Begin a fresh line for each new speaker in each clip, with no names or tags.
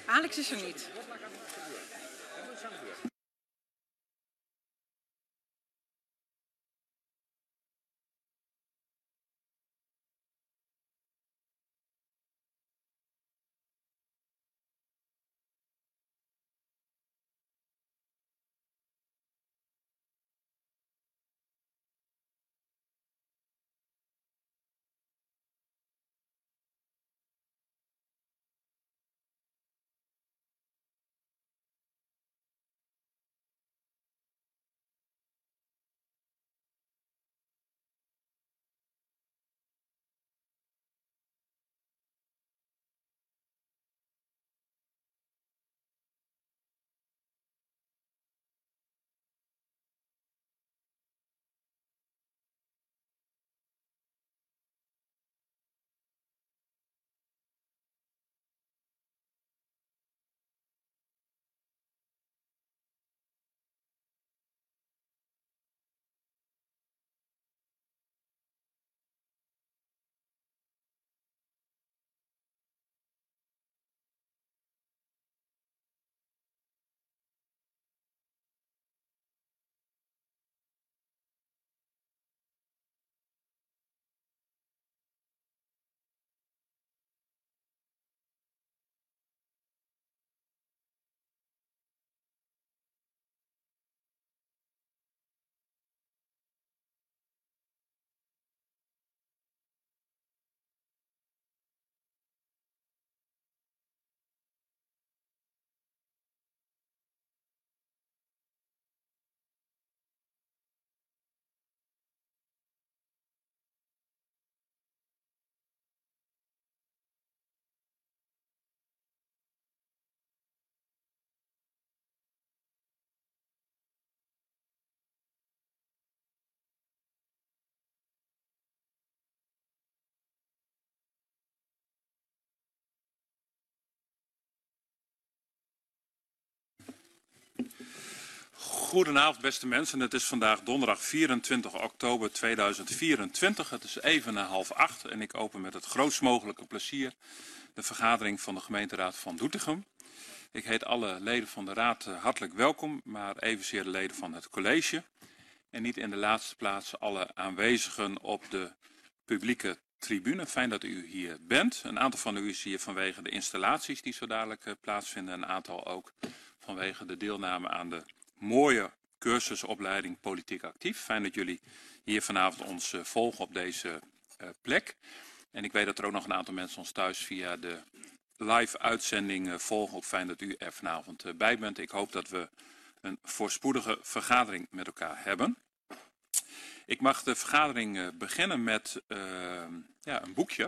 Alex is er niet.
Goedenavond beste mensen, het is vandaag donderdag 24 oktober 2024. Het is even na 7:30 en ik open met het grootst mogelijke plezier de vergadering van de gemeenteraad van Doetinchem. Ik heet alle leden van de raad hartelijk welkom, maar evenzeer de leden van het college. En niet in de laatste plaats alle aanwezigen op de publieke tribune. Fijn dat u hier bent. Een aantal van u is hier vanwege de installaties die zo dadelijk plaatsvinden. Een aantal ook vanwege de deelname aan de mooie cursusopleiding Politiek Actief. Fijn dat jullie hier vanavond ons volgen op deze plek. En ik weet dat er ook nog een aantal mensen ons thuis via de live uitzending volgen. Ook fijn dat u er vanavond bij bent. Ik hoop dat we een voorspoedige vergadering met elkaar hebben. Ik mag de vergadering beginnen met een boekje.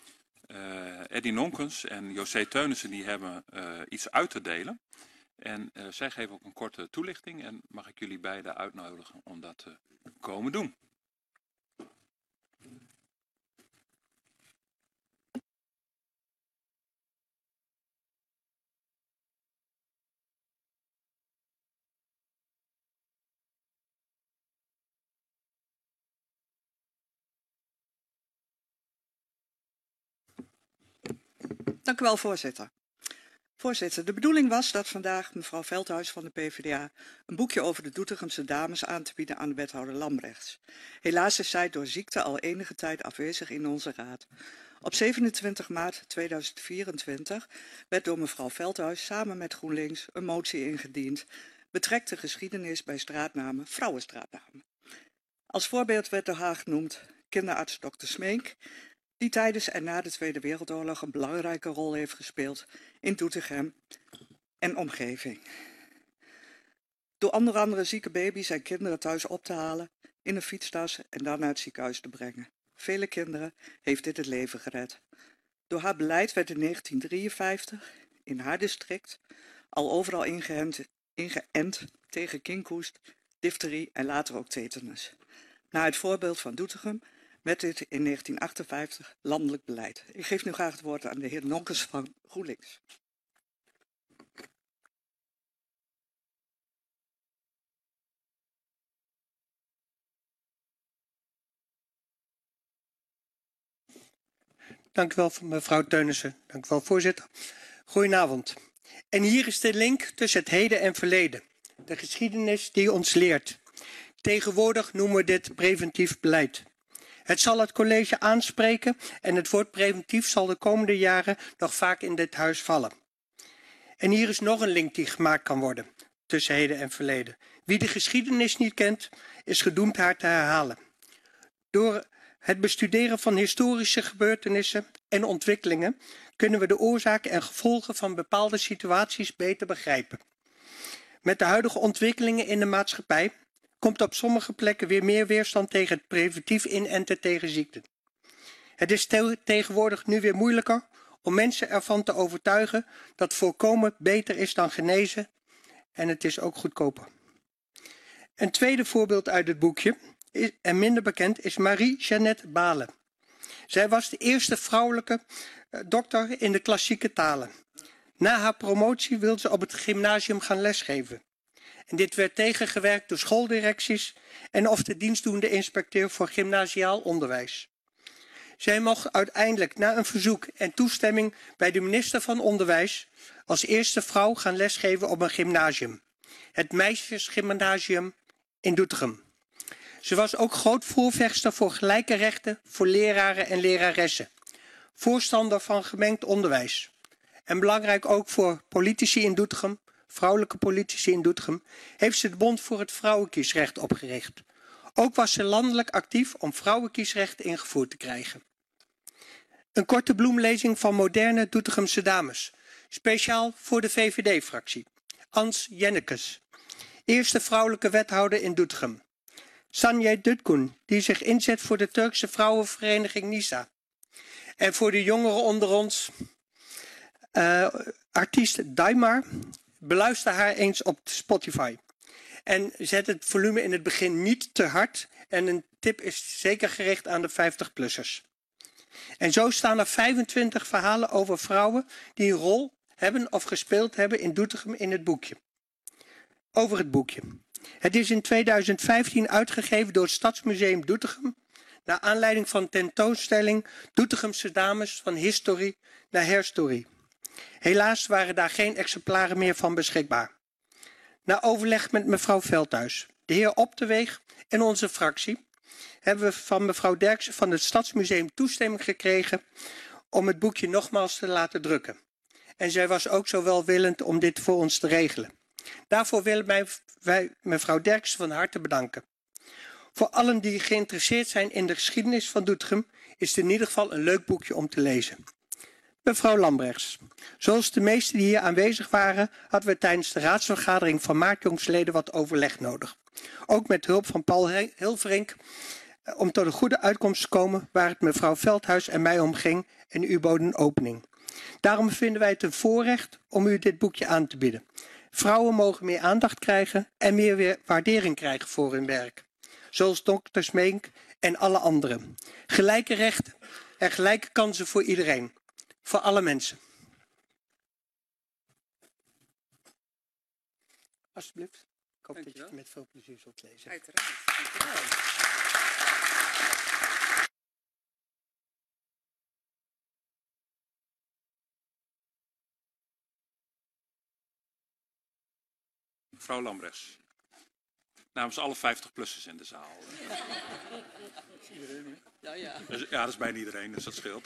Eddy Nonkens en José Teunissen die hebben iets uit te delen. En zij geven ook een korte toelichting en mag ik jullie beiden uitnodigen om dat te komen doen.
Dank u wel, voorzitter. Voorzitter, de bedoeling was dat vandaag mevrouw Veldhuis van de PvdA een boekje over de Doetinchemse dames aan te bieden aan de wethouder Lambrechts. Helaas is zij door ziekte al enige tijd afwezig in onze raad. Op 27 maart 2024 werd door mevrouw Veldhuis samen met GroenLinks een motie ingediend. Betrekt de geschiedenis bij straatnamen, vrouwenstraatnamen. Als voorbeeld werd door haar genoemd kinderarts Dr. Smeek, die tijdens en na de Tweede Wereldoorlog een belangrijke rol heeft gespeeld in Doetinchem en omgeving. Door onder andere zieke baby's en kinderen thuis op te halen, in een fietstas en dan naar het ziekenhuis te brengen. Vele kinderen heeft dit het leven gered. Door haar beleid werd in 1953 in haar district al overal ingeënt tegen kinkhoest, difterie en later ook tetanus. Na het voorbeeld van Doetinchem werd dit in 1958 landelijk beleid. Ik geef nu graag het woord aan de heer Nonkens van GroenLinks.
Dank u wel, mevrouw Teunissen. Dank u wel, voorzitter. Goedenavond.
En hier is de link tussen het heden en verleden. De geschiedenis die ons leert. Tegenwoordig noemen we dit preventief beleid. Het zal het college aanspreken en het woord preventief zal de komende jaren nog vaak in dit huis vallen. En hier is nog een link die gemaakt kan worden tussen heden en verleden. Wie de geschiedenis niet kent, is gedoemd haar te herhalen. Door het bestuderen van historische gebeurtenissen en ontwikkelingen kunnen we de oorzaken en gevolgen van bepaalde situaties beter begrijpen. Met de huidige ontwikkelingen in de maatschappij komt op sommige plekken weer meer weerstand tegen het preventief inenten tegen ziekten. Het is tegenwoordig nu weer moeilijker om mensen ervan te overtuigen dat voorkomen beter is dan genezen en het is ook goedkoper. Een tweede voorbeeld uit het boekje, en minder bekend, is Marie-Jeannette Bale. Zij was de eerste vrouwelijke dokter in de klassieke talen. Na haar promotie wilde ze op het gymnasium gaan lesgeven. En dit werd tegengewerkt door schooldirecties en of de dienstdoende inspecteur voor gymnasiaal onderwijs. Zij mocht uiteindelijk na een verzoek en toestemming bij de minister van Onderwijs als eerste vrouw gaan lesgeven op een gymnasium. Het Meisjesgymnasium in Doetinchem. Ze was ook groot voorvechter voor gelijke rechten voor leraren en leraressen. Voorstander van gemengd onderwijs. En belangrijk ook voor politici in Doetinchem, vrouwelijke politici in Doetinchem, heeft ze de Bond voor het Vrouwenkiesrecht opgericht. Ook was ze landelijk actief om vrouwenkiesrecht ingevoerd te krijgen. Een korte bloemlezing van moderne Doetinchamse dames. Speciaal voor de VVD-fractie. Ans Jennekes, eerste vrouwelijke wethouder in Doetinchem. Sanje Dutkun, die zich inzet voor de Turkse vrouwenvereniging NISA. En voor de jongeren onder ons, artiest Daimar, beluister haar eens op Spotify. En zet het volume in het begin niet te hard. En een tip is zeker gericht aan de 50-plussers. En zo staan er 25 verhalen over vrouwen die een rol hebben of gespeeld hebben in Doetinchem in het boekje. Over het boekje. Het is in 2015 uitgegeven door het Stadsmuseum Doetinchem naar aanleiding van tentoonstelling Doetinchamse dames van History naar Herstory. Helaas waren daar geen exemplaren meer van beschikbaar. Na overleg met mevrouw Veldhuis, de heer Opteweeg en onze fractie hebben we van mevrouw Derksen van het Stadsmuseum toestemming gekregen om het boekje nogmaals te laten drukken. En zij was ook zo welwillend om dit voor ons te regelen. Daarvoor willen wij mevrouw Derksen van harte bedanken. Voor allen die geïnteresseerd zijn in de geschiedenis van Doetinchem is het in ieder geval een leuk boekje om te lezen. Mevrouw Lambrechts, zoals de meesten die hier aanwezig waren, hadden we tijdens de raadsvergadering van maart jongstleden wat overleg nodig. Ook met hulp van Paul Hilverink om tot een goede uitkomst te komen waar het mevrouw Veldhuis en mij om ging en u bood een opening. Daarom vinden wij het een voorrecht om u dit boekje aan te bieden. Vrouwen mogen meer aandacht krijgen en meer waardering krijgen voor hun werk. Zoals dokter Smeek en alle anderen. Gelijke rechten en gelijke kansen voor iedereen. Voor alle mensen. Alsjeblieft. Ik hoop dat je het met veel plezier zult lezen.
Uiteraard. Dankjewel.
Mevrouw Lambrechts. Namens alle 50-plussers in de zaal.
Ja, ja.
Ja, dat is bijna iedereen, dus dat scheelt.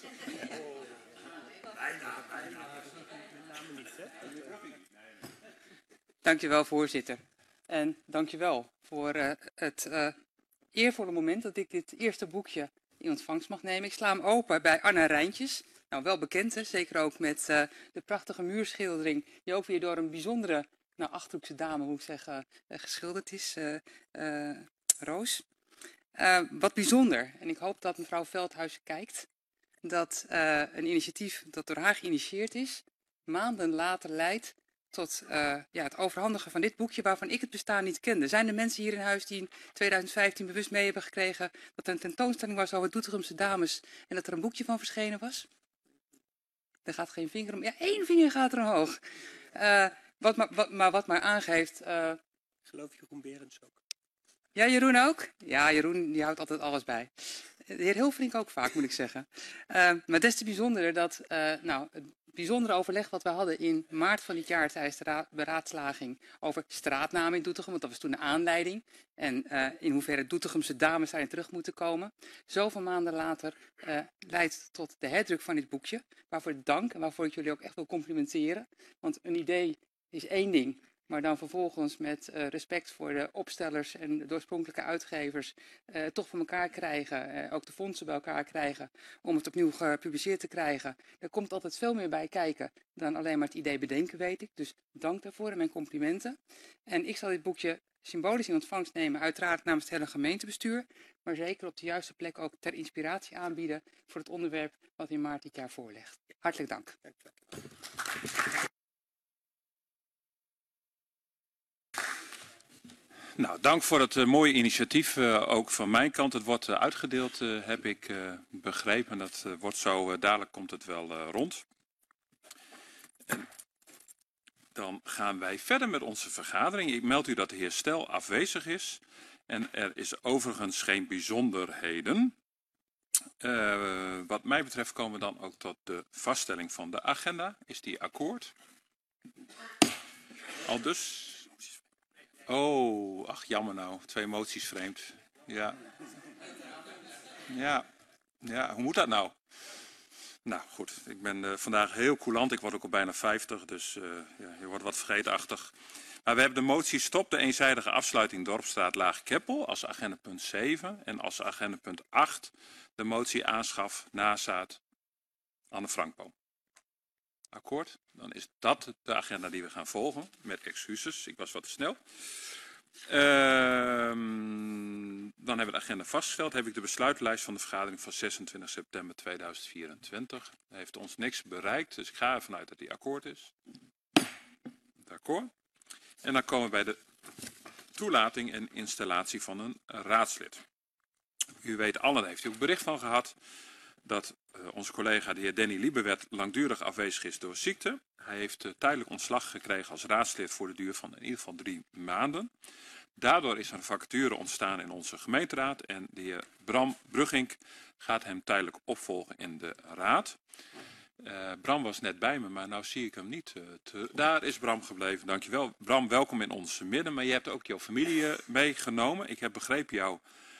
Dankjewel, voorzitter. En dankjewel voor het eervolle moment dat ik dit eerste boekje in ontvangst mag nemen. Ik sla hem open bij Anna Rijntjes. Nou, wel bekend, hè? Zeker ook met de prachtige muurschildering die ook weer door een bijzondere, Achterhoekse dame, moet ik zeggen, geschilderd is. Roos. Wat bijzonder, en ik hoop dat mevrouw Veldhuis kijkt, dat een initiatief dat door haar geïnitieerd is, maanden later leidt tot het overhandigen van dit boekje waarvan ik het bestaan niet kende. Zijn er mensen hier in huis die in 2015 bewust mee hebben gekregen dat er een tentoonstelling was over Doetinchamse dames en dat er een boekje van verschenen was? Er gaat geen vinger om. Ja, 1 vinger gaat er omhoog. Wat maar aangeeft.
Ik geloof Jeroen Berends ook.
Ja, Jeroen ook? Ja, Jeroen die houdt altijd alles bij. De heer Hilverink ook vaak, moet ik zeggen. Maar des te bijzonderder dat bijzondere overleg wat we hadden in maart van dit jaar tijdens de beraadslaging over straatnamen in Doetinchem. Want dat was toen de aanleiding. En in hoeverre Doetinchemse dames daarin terug moeten komen. Zoveel maanden later leidt tot de herdruk van dit boekje. Waarvoor ik dank en waarvoor ik jullie ook echt wil complimenteren. Want een idee is één ding. Maar dan vervolgens met respect voor de opstellers en de oorspronkelijke uitgevers toch voor elkaar krijgen. Ook de fondsen bij elkaar krijgen om het opnieuw gepubliceerd te krijgen. Er komt altijd veel meer bij kijken dan alleen maar het idee bedenken, weet ik. Dus dank daarvoor en mijn complimenten. En ik zal dit boekje symbolisch in ontvangst nemen, uiteraard namens het hele gemeentebestuur. Maar zeker op de juiste plek ook ter inspiratie aanbieden voor het onderwerp wat in maart dit jaar voorligt. Hartelijk dank.
Nou, dank voor het mooie initiatief, ook van mijn kant. Het wordt uitgedeeld, heb ik begrepen. Dat wordt zo, dadelijk komt het wel rond. En dan gaan wij verder met onze vergadering. Ik meld u dat de heer Stel afwezig is. En er is overigens geen bijzonderheden. Wat mij betreft komen we dan ook tot de vaststelling van de agenda. Is die akkoord? Aldus. Oh, ach jammer nou. 2 moties vreemd. Ja. Ja, hoe moet dat nou? Nou goed, ik ben vandaag heel coulant. Ik word ook al bijna 50, dus ja, je wordt wat vergeetachtig. Maar we hebben de motie stop de eenzijdige afsluiting Dorpsstraat Laag Keppel als agendapunt 7. En als agendapunt 8 de motie aanschaf nazaat Anne Frankboom. Akkoord? Dan is dat de agenda die we gaan volgen. Met excuses, ik was wat te snel. Dan hebben we de agenda vastgesteld. Heb ik de besluitlijst van de vergadering van 26 september 2024. Dat heeft ons niks bereikt, dus ik ga ervan uit dat die akkoord is. Akkoord. En dan komen we bij de toelating en installatie van een raadslid. U weet allen, daar heeft u ook bericht van gehad, dat onze collega de heer Danny Liebewet langdurig afwezig is door ziekte. Hij heeft tijdelijk ontslag gekregen als raadslid voor de duur van in ieder geval 3 maanden. Daardoor is er een vacature ontstaan in onze gemeenteraad en de heer Bram Bruggink gaat hem tijdelijk opvolgen in de raad. Bram was net bij me, maar nou zie ik hem niet. Daar is Bram gebleven, dankjewel. Bram, welkom in ons midden, maar je hebt ook jouw familie meegenomen. Ik heb begrepen jouw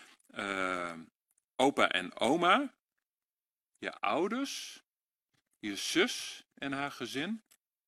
opa en oma, je ouders, je zus en haar gezin.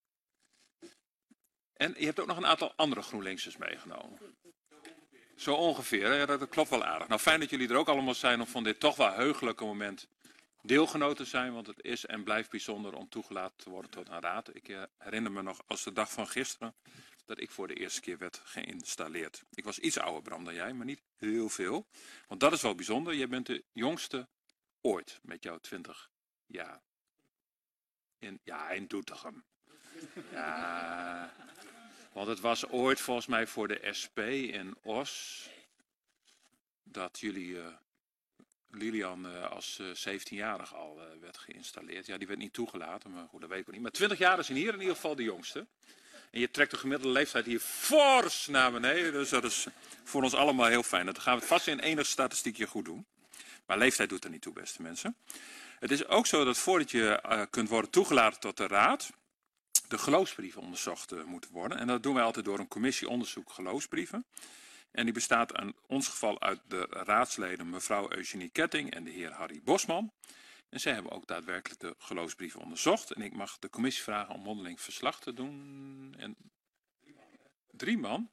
En je hebt ook nog een aantal andere GroenLinksers meegenomen. Zo ongeveer, ja, dat klopt wel aardig. Nou, fijn dat jullie er ook allemaal zijn om van dit toch wel heugelijke moment deelgenoot te zijn. Want het is en blijft bijzonder om toegelaten te worden tot een raad. Ik herinner me nog als de dag van gisteren dat ik voor de eerste keer werd geïnstalleerd. Ik was iets ouder, Bram, dan jij, maar niet heel veel. Want dat is wel bijzonder. Jij bent de jongste ooit met jouw 20 jaar. In Doetinchem. Ja, want het was ooit volgens mij voor de SP in Os dat jullie Lilian als 17-jarige al werd geïnstalleerd. Ja, die werd niet toegelaten, maar goed, dat weet ik niet. Maar 20 jaar is hier in ieder geval de jongste. En je trekt de gemiddelde leeftijd hier fors naar beneden. Dus dat is voor ons allemaal heel fijn. Dat gaan we het vast in enig statistiekje goed doen. Maar leeftijd doet er niet toe, beste mensen. Het is ook zo dat voordat je kunt worden toegelaten tot de raad, de geloofsbrieven onderzocht moeten worden. En dat doen wij altijd door een commissie onderzoek geloofsbrieven. En die bestaat in ons geval uit de raadsleden mevrouw Eugenie Ketting en de heer Harry Bosman. En zij hebben ook daadwerkelijk de geloofsbrieven onderzocht. En ik mag de commissie vragen om mondeling verslag te doen. En 3 man.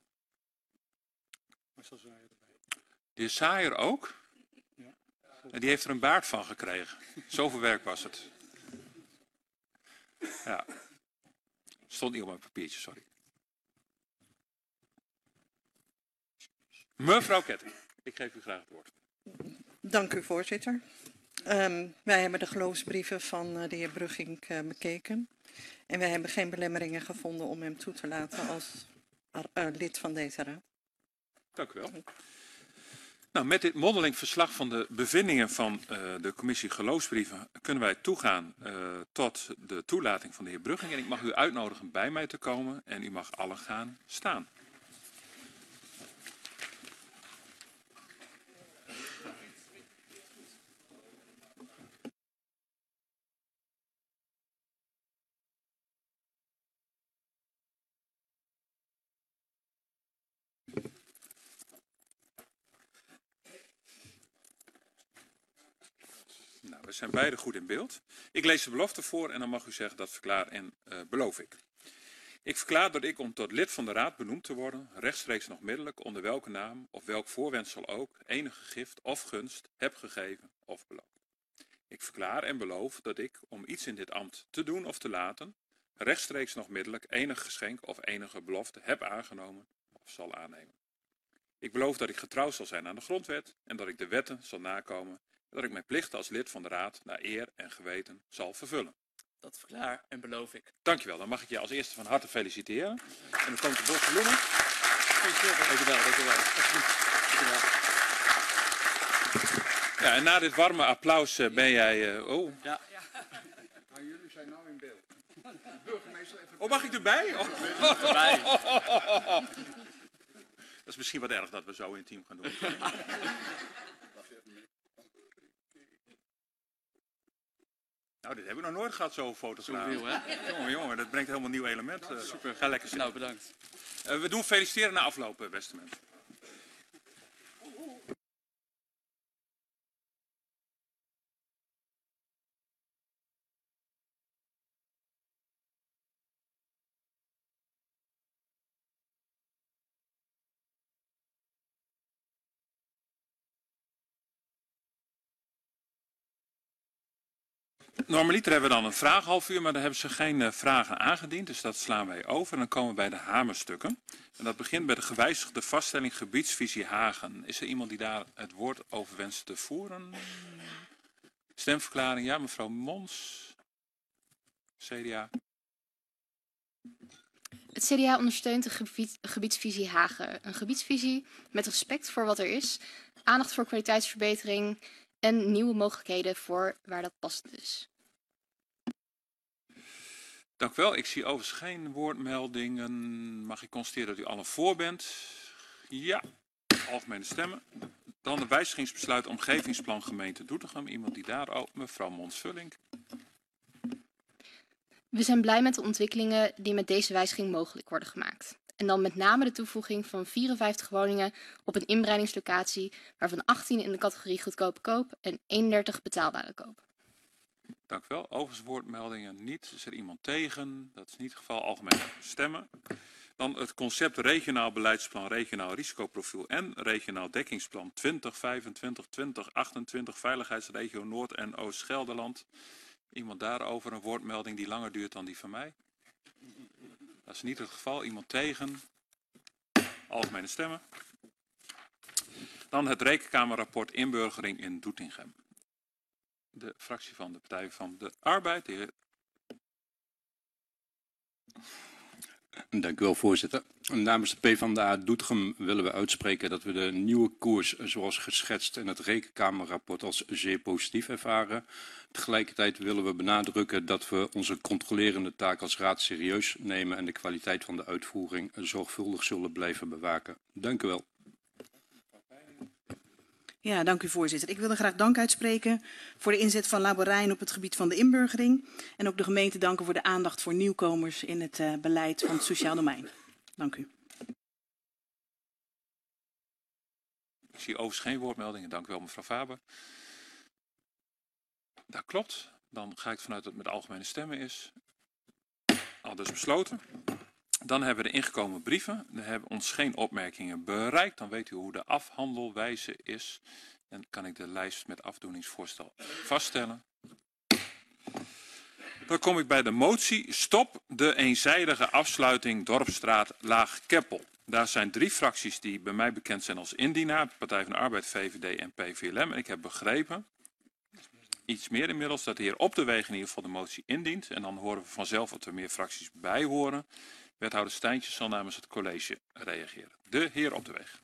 De heer Saaier ook. En die heeft er een baard van gekregen. Zoveel werk was het. Ja. Stond niet op mijn papiertje, sorry. Mevrouw Ketting, ik geef u graag het woord.
Dank u, voorzitter. Wij hebben de geloofsbrieven van de heer Bruggink bekeken. En wij hebben geen belemmeringen gevonden om hem toe te laten als lid van deze raad.
Dank u wel. Nou, met dit mondeling verslag van de bevindingen van de commissie geloofsbrieven kunnen wij toegaan tot de toelating van de heer Bruggink. En ik mag u uitnodigen bij mij te komen en u mag allen gaan staan. we zijn beide goed in beeld. Ik lees de belofte voor en dan mag u zeggen dat verklaar en beloof ik. Ik verklaar dat ik om tot lid van de Raad benoemd te worden, rechtstreeks nog middelijk, onder welke naam of welk voorwendsel ook, enige gift of gunst heb gegeven of beloofd. Ik verklaar en beloof dat ik, om iets in dit ambt te doen of te laten, rechtstreeks nog middelijk enig geschenk of enige belofte heb aangenomen of zal aannemen. Ik beloof dat ik getrouw zal zijn aan de grondwet en dat ik de wetten zal nakomen en dat ik mijn plichten als lid van de Raad naar eer en geweten zal vervullen.
Dat verklaar en beloof ik.
Dankjewel, dan mag ik je als eerste van harte feliciteren. En dan komt de bos bloemen.
Dankjewel.
Ja, en na dit warme applaus ben jij...
Ja.
Maar jullie zijn nou in beeld. Burgemeester even...
Oh, mag ik erbij? Oh.
Erbij.
Dat is misschien wat erg dat we zo intiem gaan doen. Nou, dit hebben we nog nooit gehad, zo'n fotograaf.
Zoveel, hè?
Jongen, dat brengt helemaal een nieuw element.
Super.
Ga lekker zitten.
Nou, bedankt.
We doen feliciteren na afloop, beste mensen. Normaliter hebben we dan een vraaghalfuur, maar daar hebben ze geen vragen aangediend. Dus dat slaan wij over. En dan komen we bij de hamerstukken. En dat begint bij de gewijzigde vaststelling gebiedsvisie Hagen. Is er iemand die daar het woord over wenst te voeren? Stemverklaring, ja, mevrouw Mons. CDA.
Het CDA ondersteunt de gebiedsvisie Hagen. Een gebiedsvisie met respect voor wat er is, aandacht voor kwaliteitsverbetering en nieuwe mogelijkheden voor waar dat passend is.
Dank u wel. Ik zie overigens geen woordmeldingen. Mag ik constateren dat u allen voor bent? Ja. Algemene stemmen. Dan de wijzigingsbesluit omgevingsplan gemeente Doetinchem. Iemand die daar... Oh, mevrouw Mons-Vullink.
We zijn blij met de ontwikkelingen die met deze wijziging mogelijk worden gemaakt. En dan met name de toevoeging van 54 woningen op een inbreidingslocatie, waarvan 18 in de categorie goedkope koop en 31 betaalbare koop.
Dank u wel. Overigens woordmeldingen niet. Is er iemand tegen? Dat is niet het geval. Algemene stemmen. Dan het concept regionaal beleidsplan, regionaal risicoprofiel en regionaal dekkingsplan 2025-2028 veiligheidsregio Noord- en Oost-Gelderland. Iemand daarover een woordmelding die langer duurt dan die van mij? Dat is niet het geval. Iemand tegen? Algemene stemmen. Dan het Rekenkamerrapport inburgering in Doetinchem. De fractie van de Partij van de Arbeid. De heer...
Dank u wel, voorzitter. Namens de PvdA Doetinchem willen we uitspreken dat we de nieuwe koers zoals geschetst in het Rekenkamerrapport als zeer positief ervaren. Tegelijkertijd willen we benadrukken dat we onze controlerende taak als raad serieus nemen en de kwaliteit van de uitvoering zorgvuldig zullen blijven bewaken. Dank u wel.
Ja, dank u voorzitter. Ik wilde graag dank uitspreken voor de inzet van Laborijn op het gebied van de inburgering. En ook de gemeente danken voor de aandacht voor nieuwkomers in het beleid van het sociaal domein. Dank u.
Ik zie overigens geen woordmeldingen. Dank u wel, mevrouw Faber. Dat klopt. Dan ga ik vanuit dat het met algemene stemmen is. Al dus besloten. Dan hebben we de ingekomen brieven. Er hebben ons geen opmerkingen bereikt. Dan weet u hoe de afhandelwijze is. En kan ik de lijst met afdoeningsvoorstel vaststellen. Dan kom ik bij de motie. Stop de eenzijdige afsluiting Dorpsstraat Laag-Keppel. Daar zijn 3 fracties die bij mij bekend zijn als indienaar. Partij van de Arbeid, VVD en PVLM. En ik heb begrepen, iets meer inmiddels, dat de heer Op de Weg in ieder geval de motie indient. En dan horen we vanzelf dat er meer fracties bij horen. Wethouder Stijntjes zal namens het college reageren. De heer Op de Weg.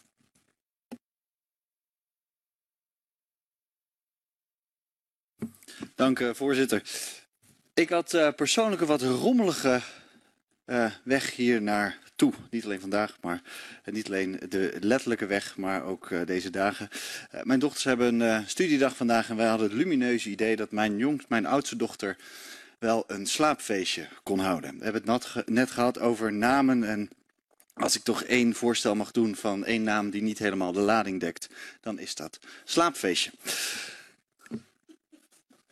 Dank voorzitter. Ik had persoonlijk een wat rommelige weg hier naartoe. Niet alleen vandaag, maar niet alleen de letterlijke weg, maar ook deze dagen. Mijn dochters hebben een studiedag vandaag en wij hadden het lumineuze idee dat mijn oudste dochter wel een slaapfeestje kon houden. We hebben het net gehad over namen en als ik toch 1 voorstel mag doen van 1 naam die niet helemaal de lading dekt, dan is dat slaapfeestje.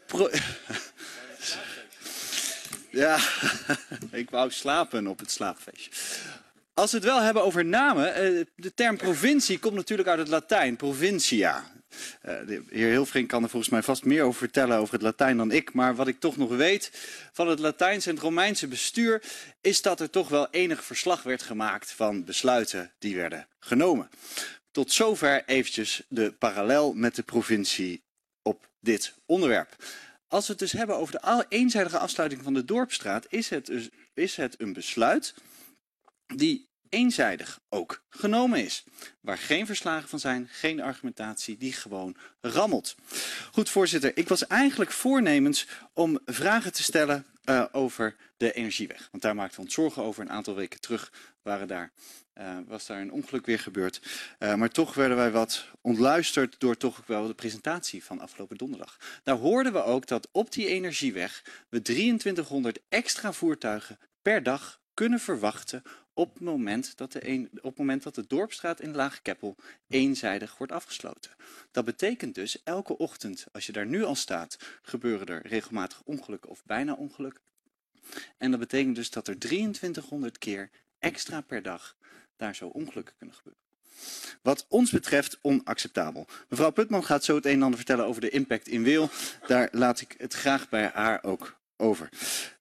Ja, ik wou slapen op het slaapfeestje. Als we het wel hebben over namen, de term provincie komt natuurlijk uit het Latijn, provincia. De heer Hilfrink kan er volgens mij vast meer over vertellen over het Latijn dan ik. Maar wat ik toch nog weet van het Latijnse en het Romeinse bestuur is dat er toch wel enig verslag werd gemaakt van besluiten die werden genomen. Tot zover eventjes de parallel met de provincie op dit onderwerp. Als we het dus hebben over de eenzijdige afsluiting van de Dorpsstraat, is het een besluit die eenzijdig ook genomen is. Waar geen verslagen van zijn, geen argumentatie, die gewoon rammelt. Goed, voorzitter, ik was eigenlijk voornemens om vragen te stellen over de energieweg. Want daar maakten we ons zorgen over. Een aantal weken terug was daar een ongeluk weer gebeurd. Maar toch werden wij wat ontluisterd door toch wel de presentatie van afgelopen donderdag. Daar hoorden we ook dat op die energieweg we 2300 extra voertuigen per dag kunnen verwachten op het moment dat de Dorpsstraat in Laag-Keppel eenzijdig wordt afgesloten. Dat betekent dus elke ochtend, als je daar nu al staat, gebeuren er regelmatig ongelukken of bijna ongelukken. En dat betekent dus dat er 2300 keer extra per dag daar zo ongelukken kunnen gebeuren. Wat ons betreft onacceptabel. Mevrouw Putman gaat zo het een en ander vertellen over de impact in Weel. Daar laat ik het graag bij haar ook over.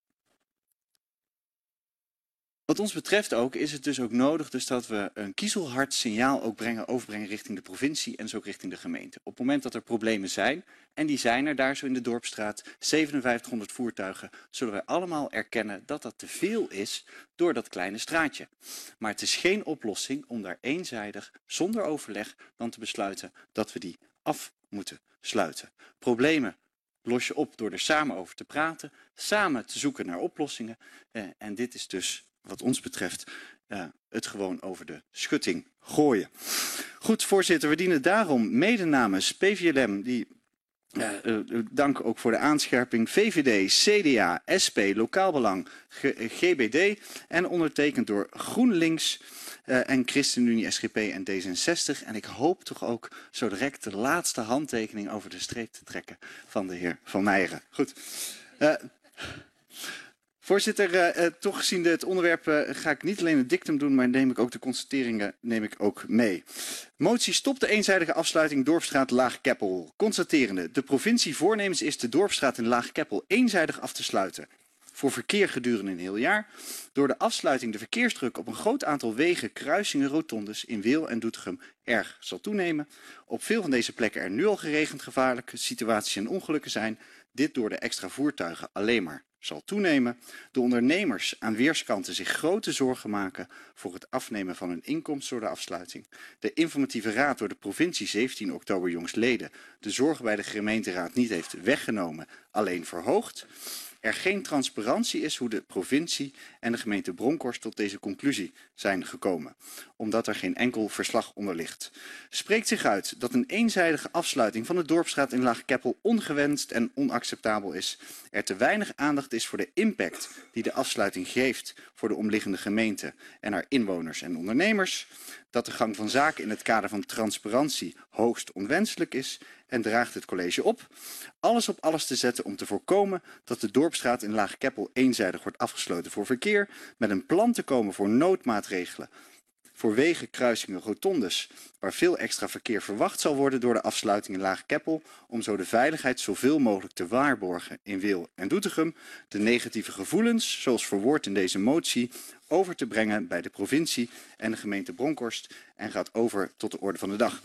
Wat ons betreft ook is het dus ook nodig dus dat we een kiezelhard signaal ook overbrengen richting de provincie en dus ook richting de gemeente. Op het moment dat er problemen zijn, en die zijn er daar zo in de Dorpsstraat, 5700 voertuigen, zullen wij allemaal erkennen dat dat te veel is door dat kleine straatje. Maar het is geen oplossing om daar eenzijdig, zonder overleg, dan te besluiten dat we die af moeten sluiten. Problemen los je op door er samen over te praten, samen te zoeken naar oplossingen. En dit is dus wat ons betreft het gewoon over de schutting gooien. Goed, voorzitter, we dienen daarom mede namens PVLM, dank ook voor de aanscherping, VVD, CDA, SP, Lokaal Belang, GBD en ondertekend door GroenLinks en ChristenUnie, SGP en D66. En ik hoop toch ook zo direct de laatste handtekening over de streep te trekken van de heer Van Meijeren. Goed. Voorzitter, toch gezien het onderwerp ga ik niet alleen het dictum doen, maar neem ik ook de constateringen mee. Motie stopt de eenzijdige afsluiting Dorpsstraat Laag-Keppel. Constaterende, de provincie voornemens is de Dorpsstraat in Laag-Keppel eenzijdig af te sluiten. Voor verkeer gedurende een heel jaar. Door de afsluiting de verkeersdruk op een groot aantal wegen, kruisingen, rotondes in Weel en Doetinchem erg zal toenemen. Op veel van deze plekken er nu al geregend gevaarlijke situaties en ongelukken zijn. Dit door de extra voertuigen alleen maar zal toenemen. De ondernemers aan weerskanten zich grote zorgen maken voor het afnemen van hun inkomsten door de afsluiting. De informatieve raad door de provincie 17 oktober jongstleden de zorgen bij de gemeenteraad niet heeft weggenomen, alleen verhoogd. Er geen transparantie is hoe de provincie en de gemeente Bronkhorst tot deze conclusie zijn gekomen, omdat er geen enkel verslag onder ligt. Spreekt zich uit dat een eenzijdige afsluiting van de Dorpsstraat in Laag-Keppel ongewenst en onacceptabel is. Er te weinig aandacht is voor de impact die de afsluiting geeft voor de omliggende gemeente en haar inwoners en ondernemers. Dat de gang van zaken in het kader van transparantie hoogst onwenselijk is en draagt het college op alles op alles te zetten om te voorkomen dat de Dorpsstraat in Laag-Keppel eenzijdig wordt afgesloten voor verkeer, met een plan te komen voor noodmaatregelen voor wegen, kruisingen, rotondes, waar veel extra verkeer verwacht zal worden door de afsluiting in Laag-Keppel, om zo de veiligheid zoveel mogelijk te waarborgen in Weel en Doetinchem, de negatieve gevoelens, zoals verwoord in deze motie, over te brengen bij de provincie en de gemeente Bronkhorst en gaat over tot de orde van de dag.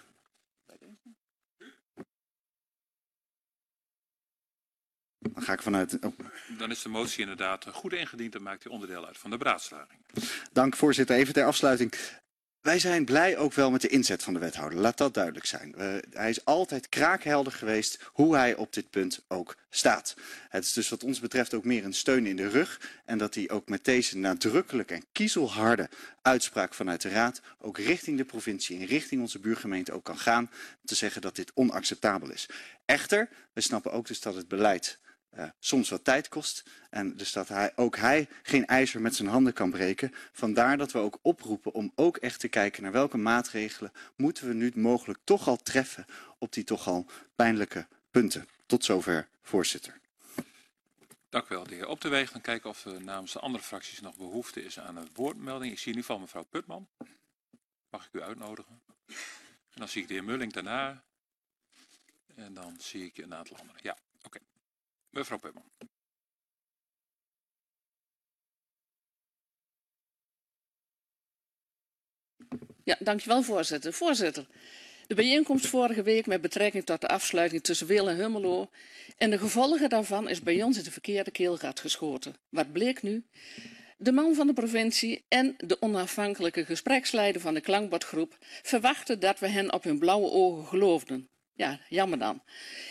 Dan ga ik vanuit.
Dan is de motie inderdaad goed ingediend en maakt die onderdeel uit van de beraadslaging.
Dank voorzitter. Even ter afsluiting. Wij zijn blij ook wel met de inzet van de wethouder. Laat dat duidelijk zijn. Hij is altijd kraakhelder geweest hoe hij op dit punt ook staat. Het is dus wat ons betreft ook meer een steun in de rug. En dat hij ook met deze nadrukkelijke en kiezelharde uitspraak vanuit de raad ook richting de provincie en richting onze buurgemeente ook kan gaan. Om te zeggen dat dit onacceptabel is. Echter, we snappen ook dus dat het beleid soms wat tijd kost en dus dat hij geen ijzer met zijn handen kan breken. Vandaar dat we ook oproepen om ook echt te kijken naar welke maatregelen moeten we nu mogelijk toch al treffen op die toch al pijnlijke punten. Tot zover, voorzitter.
Dank u wel, de heer Opteweg. Dan kijken of er namens de andere fracties nog behoefte is aan een woordmelding. Ik zie in ieder geval mevrouw Putman. Mag ik u uitnodigen? En dan zie ik de heer Mulling daarna. En dan zie ik een aantal anderen. Ja, oké. Mevrouw Putman.
Ja, dankjewel voorzitter. Voorzitter, de bijeenkomst vorige week met betrekking tot de afsluiting tussen Weel en Hummelo en de gevolgen daarvan is bij ons in de verkeerde keelgat geschoten. Wat bleek nu? De man van de provincie en de onafhankelijke gespreksleider van de klankbordgroep verwachten dat we hen op hun blauwe ogen geloofden. Ja, jammer dan.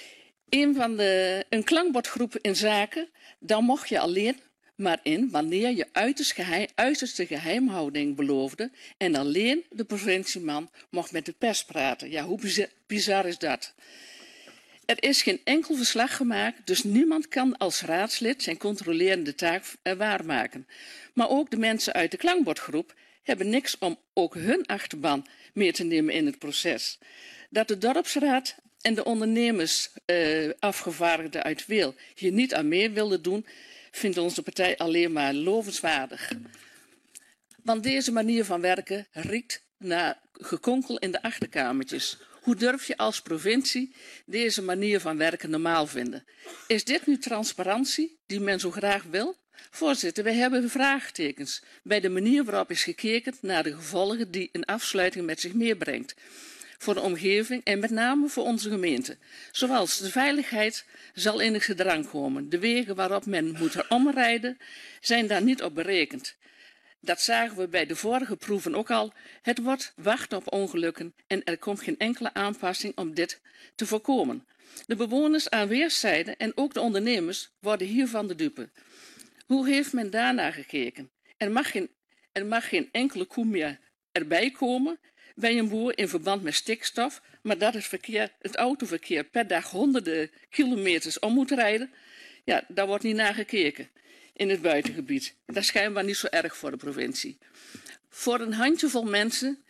Een klankbordgroep in zaken, dan mocht je alleen maar in wanneer je uiterste geheimhouding beloofde en alleen de provincieman mocht met de pers praten. Ja, hoe bizar is dat? Er is geen enkel verslag gemaakt, dus niemand kan als raadslid zijn controlerende taak waarmaken. Maar ook de mensen uit de klankbordgroep hebben niks om ook hun achterban mee te nemen in het proces. Dat de dorpsraad en de ondernemers afgevaardigden uit Weel hier niet aan mee wilden doen, vindt onze partij alleen maar lovenswaardig. Want deze manier van werken riekt naar gekonkel in de achterkamertjes. Hoe durf je als provincie deze manier van werken normaal vinden? Is dit nu transparantie die men zo graag wil? Voorzitter, wij hebben vraagtekens bij de manier waarop is gekeken naar de gevolgen die een afsluiting met zich meebrengt. Voor de omgeving en met name voor onze gemeente. Zoals de veiligheid zal in het gedrang komen. De wegen waarop men moet omrijden zijn daar niet op berekend. Dat zagen we bij de vorige proeven ook al. Het wordt wachten op ongelukken en er komt geen enkele aanpassing om dit te voorkomen. De bewoners aan weerszijden en ook de ondernemers worden hiervan de dupe. Hoe heeft men daarnaar gekeken? Er mag geen enkele koe meer erbij komen bij een boer in verband met stikstof, maar dat het autoverkeer per dag honderden kilometers om moet rijden, ja, daar wordt niet naar gekeken in het buitengebied. Dat is schijnbaar niet zo erg voor de provincie. Voor een handjevol mensen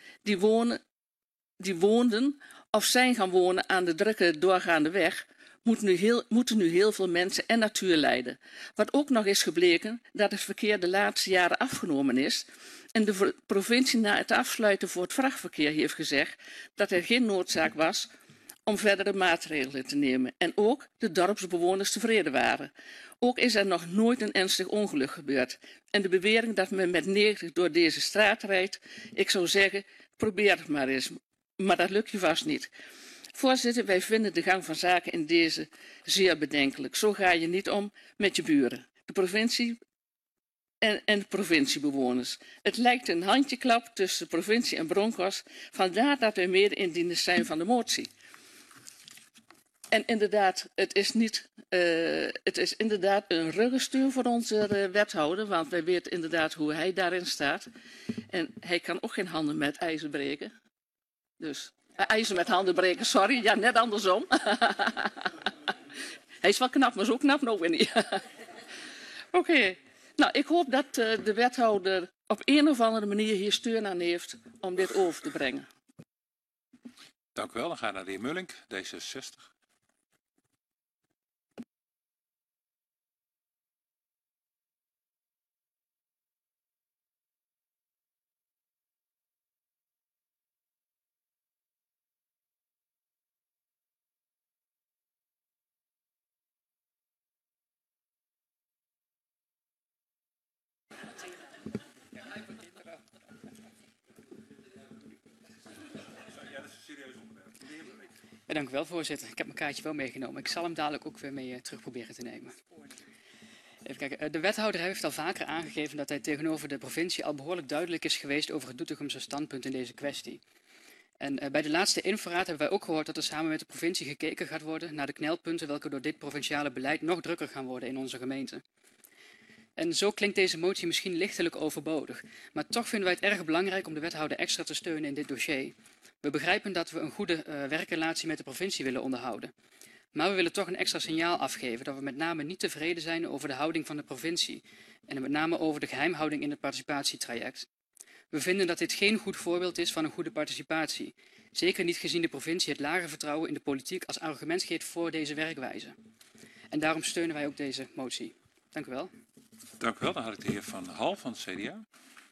die woonden of zijn gaan wonen aan de drukke doorgaande weg, moeten nu heel veel mensen en natuur lijden. Wat ook nog is gebleken, dat het verkeer de laatste jaren afgenomen is en de provincie na het afsluiten voor het vrachtverkeer heeft gezegd dat er geen noodzaak was om verdere maatregelen te nemen en ook de dorpsbewoners tevreden waren. Ook is er nog nooit een ernstig ongeluk gebeurd. En de bewering dat men met 90 door deze straat rijdt, ik zou zeggen, probeer het maar eens. Maar dat lukt je vast niet. Voorzitter, wij vinden de gang van zaken in deze zeer bedenkelijk. Zo ga je niet om met je buren, de provincie en de provinciebewoners. Het lijkt een handjeklap tussen de provincie en Bronkhorst. Vandaar dat wij mede-indieners zijn van de motie. En inderdaad, het is inderdaad een ruggenstuur voor onze wethouder, want wij weten inderdaad hoe hij daarin staat. En hij kan ook geen handen met ijzer breken. Dus, ijzer met handen breken, sorry, ja, net andersom. Hij is wel knap, maar zo knap nog weer niet. Oké. Nou, ik hoop dat de wethouder op een of andere manier hier steun aan heeft om dit over te brengen.
Dank u wel. Dan gaan we naar de heer Mullink, D66.
Ja, dank u wel, voorzitter. Ik heb mijn kaartje wel meegenomen. Ik zal hem dadelijk ook weer mee terug proberen te nemen. Even kijken. De wethouder heeft al vaker aangegeven dat hij tegenover de provincie al behoorlijk duidelijk is geweest over het Doetinchemse standpunt in deze kwestie. En bij de laatste infraad hebben wij ook gehoord dat er samen met de provincie gekeken gaat worden naar de knelpunten welke door dit provinciale beleid nog drukker gaan worden in onze gemeente. En zo klinkt deze motie misschien lichtelijk overbodig, maar toch vinden wij het erg belangrijk om de wethouder extra te steunen in dit dossier. We begrijpen dat we een goede werkrelatie met de provincie willen onderhouden. Maar we willen toch een extra signaal afgeven dat we met name niet tevreden zijn over de houding van de provincie en met name over de geheimhouding in het participatietraject. We vinden dat dit geen goed voorbeeld is van een goede participatie. Zeker niet gezien de provincie het lage vertrouwen in de politiek als argument geeft voor deze werkwijze. En daarom steunen wij ook deze motie. Dank u wel.
Dank u wel. Dan had ik de heer Van Hal van het CDA.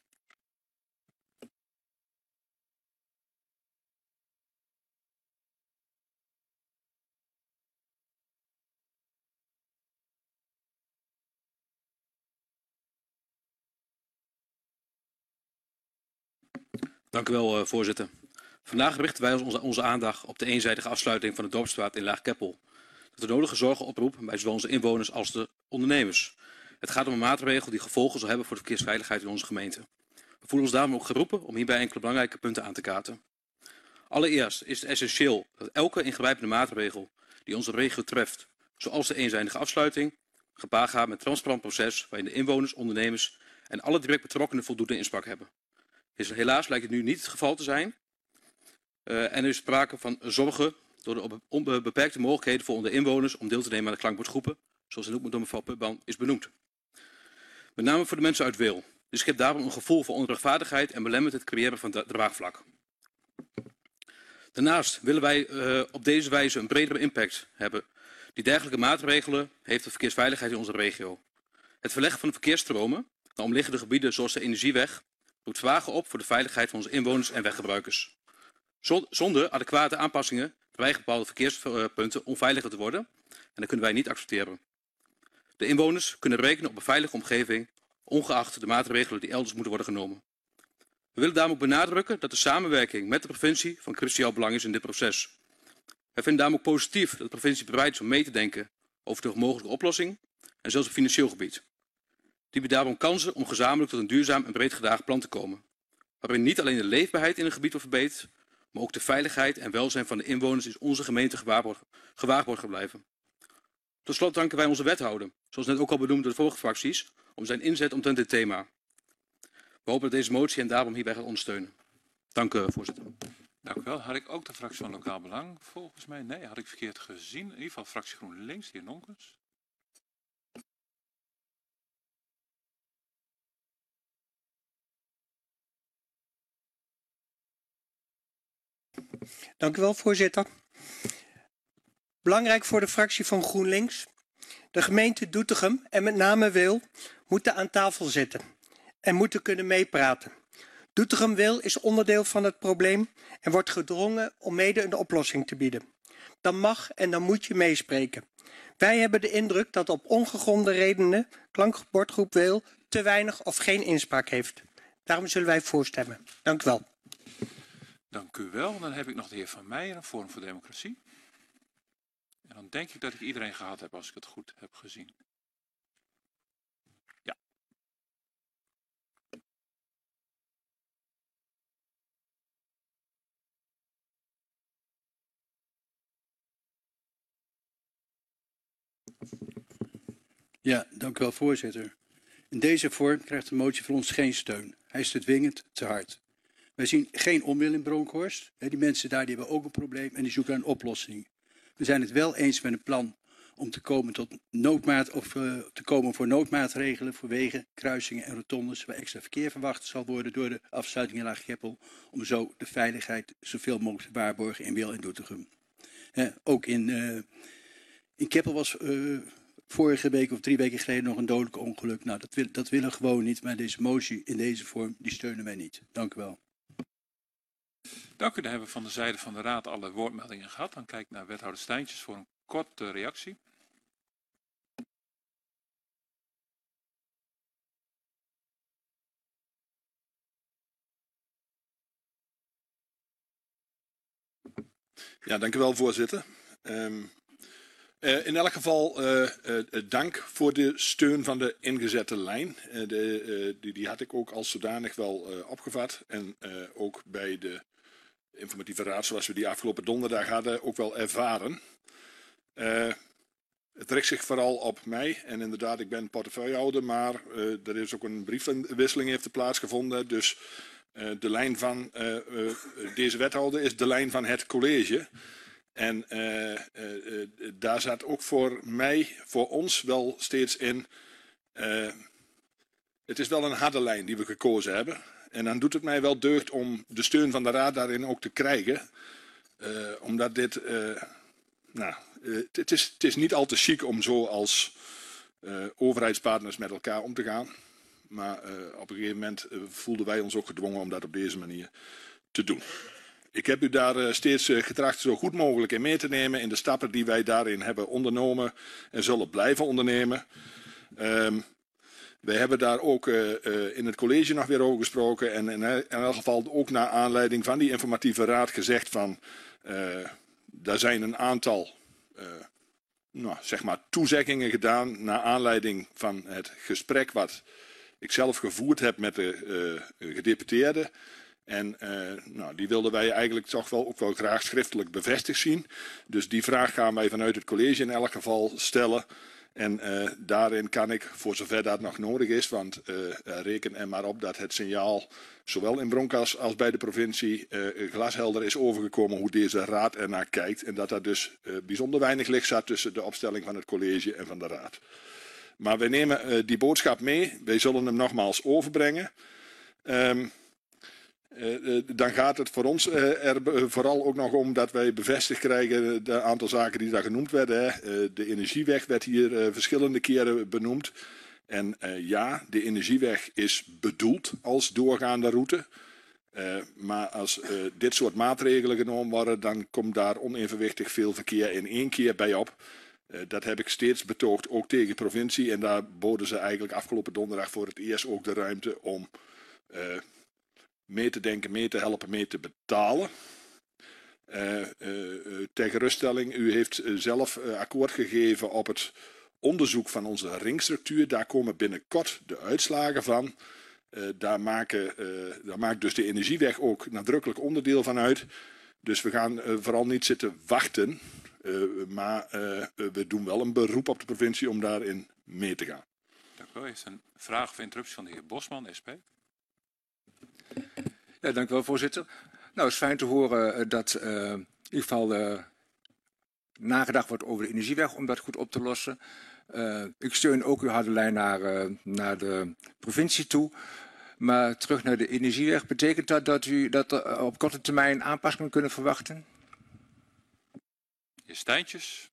Dank u wel, voorzitter. Vandaag richten wij onze aandacht op de eenzijdige afsluiting van de Dorpsstraat in Laag-Keppel. Dat de nodige zorgen oproept bij zowel onze inwoners als de ondernemers. Het gaat om een maatregel die gevolgen zal hebben voor de verkeersveiligheid in onze gemeente. We voelen ons daarom ook geroepen om hierbij enkele belangrijke punten aan te kaarten. Allereerst is het essentieel dat elke ingrijpende maatregel die onze regio treft, zoals de eenzijdige afsluiting, gepaard gaat met een transparant proces waarin de inwoners, ondernemers en alle direct betrokkenen voldoende inspraak hebben. Helaas lijkt het nu niet het geval te zijn. En er is sprake van zorgen door de beperkte mogelijkheden voor onze inwoners om deel te nemen aan de klankbordgroepen, zoals ook door mevrouw Putman is benoemd. Met name voor de mensen uit Wil. Dit schept daarom een gevoel van onrechtvaardigheid en belemmert het creëren van draagvlak. Daarnaast willen wij op deze wijze een bredere impact hebben die dergelijke maatregelen heeft op verkeersveiligheid in onze regio. Het verleggen van de verkeersstromen naar omliggende gebieden zoals de Energieweg roept vragen op voor de veiligheid van onze inwoners en weggebruikers. Zonder adequate aanpassingen dreigen bepaalde verkeerspunten onveiliger te worden en dat kunnen wij niet accepteren. De inwoners kunnen rekenen op een veilige omgeving, ongeacht de maatregelen die elders moeten worden genomen. We willen daarom ook benadrukken dat de samenwerking met de provincie van cruciaal belang is in dit proces. Wij vinden daarom ook positief dat de provincie bereid is om mee te denken over de mogelijke oplossing en zelfs op financieel gebied. Die biedt daarom kansen om gezamenlijk tot een duurzaam en breed gedragen plan te komen, waarbij niet alleen de leefbaarheid in een gebied wordt verbeterd, maar ook de veiligheid en welzijn van de inwoners in onze gemeente gewaarborgd wordt gebleven. Tot slot danken wij onze wethouder, zoals net ook al benoemd door de vorige fracties, om zijn inzet omtrent dit thema. We hopen dat deze motie en daarom hierbij gaat ondersteunen. Dank u, voorzitter.
Dank u wel. Had ik ook de fractie van Lokaal Belang? Volgens mij nee, had ik verkeerd gezien. In ieder geval fractie GroenLinks, de heer Nonkens.
Dank u wel, voorzitter. Belangrijk voor de fractie van GroenLinks. De gemeente Doetinchem en met name Wil moeten aan tafel zitten en moeten kunnen meepraten. Doetinchem-Wil is onderdeel van het probleem en wordt gedrongen om mede een oplossing te bieden. Dan mag en dan moet je meespreken. Wij hebben de indruk dat op ongegronde redenen klankbordgroep Wil te weinig of geen inspraak heeft. Daarom zullen wij voorstemmen. Dank u wel.
Dank u wel. Dan heb ik nog de heer Van Meijer, een Forum voor Democratie. En dan denk ik dat ik iedereen gehad heb als ik het goed heb gezien. Ja.
Ja, dank u wel, voorzitter. In deze vorm krijgt de motie van ons geen steun. Hij is te dwingend, te hard. Wij zien geen onwil in Bronkhorst. Die mensen daar die hebben ook een probleem en die zoeken naar een oplossing. We zijn het wel eens met een plan om te komen tot te komen voor noodmaatregelen voor wegen, kruisingen en rotondes waar extra verkeer verwacht zal worden door de afsluiting in Laag-Keppel, om zo de veiligheid zoveel mogelijk te waarborgen in Wil en Doetinchem. Ook in Keppel was vorige week of 3 weken geleden nog een dodelijk ongeluk. Nou, dat willen we gewoon niet, maar deze motie in deze vorm, die steunen wij niet. Dank u wel.
Dank u. Dan hebben we van de zijde van de Raad alle woordmeldingen gehad. Dan kijk ik naar wethouder Stijntjes voor een korte reactie.
Ja, dank u wel, voorzitter. In elk geval dank voor de steun van de ingezette lijn. Die had ik ook als zodanig wel opgevat. En ook bij de informatieve raad zoals we die afgelopen donderdag hadden ook wel ervaren. Het richt zich vooral op mij. En inderdaad, ik ben portefeuillehouder, maar er is ook een briefwisseling heeft plaatsgevonden. Dus de lijn van deze wethouder is de lijn van het college. En daar zat ook voor mij, voor ons wel steeds in. Het is wel een harde lijn die we gekozen hebben. En dan doet het mij wel deugd om de steun van de Raad daarin ook te krijgen. Omdat dit... het is niet al te chic om zo als overheidspartners met elkaar om te gaan. Maar op een gegeven moment voelden wij ons ook gedwongen om dat op deze manier te doen. Ik heb u daar steeds getracht zo goed mogelijk in mee te nemen in de stappen die wij daarin hebben ondernomen en zullen blijven ondernemen. Wij hebben daar ook in het college nog weer over gesproken en in elk geval ook naar aanleiding van die informatieve raad gezegd van daar zijn een aantal zeg maar toezeggingen gedaan naar aanleiding van het gesprek wat ik zelf gevoerd heb met de gedeputeerde. En die wilden wij eigenlijk toch wel ook wel graag schriftelijk bevestigd zien. Dus die vraag gaan wij vanuit het college in elk geval stellen. En daarin kan ik, voor zover dat nog nodig is, want reken er maar op dat het signaal zowel in Bronkhorst als bij de provincie glashelder is overgekomen hoe deze raad ernaar kijkt. En dat daar dus bijzonder weinig licht zat tussen de opstelling van het college en van de raad. Maar wij nemen die boodschap mee. Wij zullen hem nogmaals overbrengen. Dan gaat het voor ons er vooral ook nog om dat wij bevestigd krijgen de aantal zaken die daar genoemd werden. Hè. De energieweg werd hier verschillende keren benoemd. En ja, de energieweg is bedoeld als doorgaande route. Maar als dit soort maatregelen genomen worden, dan komt daar onevenwichtig veel verkeer in één keer bij op. Dat heb ik steeds betoogd, ook tegen de provincie. En daar boden ze eigenlijk afgelopen donderdag voor het eerst ook de ruimte om mee te denken, mee te helpen, mee te betalen. Ter geruststelling, u heeft zelf akkoord gegeven op het onderzoek van onze ringstructuur. Daar komen binnenkort de uitslagen van. Daar maakt dus de energieweg ook nadrukkelijk onderdeel van uit. Dus we gaan vooral niet zitten wachten. Maar we doen wel een beroep op de provincie om daarin mee te gaan.
Dank u wel. Is een vraag of interruptie van de heer Bosman, SP?
Ja, dank u wel, voorzitter. Nou, het is fijn te horen dat in ieder geval nagedacht wordt over de energieweg om dat goed op te lossen. Ik steun ook uw harde lijn naar de provincie toe. Maar terug naar de energieweg, betekent dat u dat op korte termijn aanpassingen kunnen verwachten?
Heer Steintjes.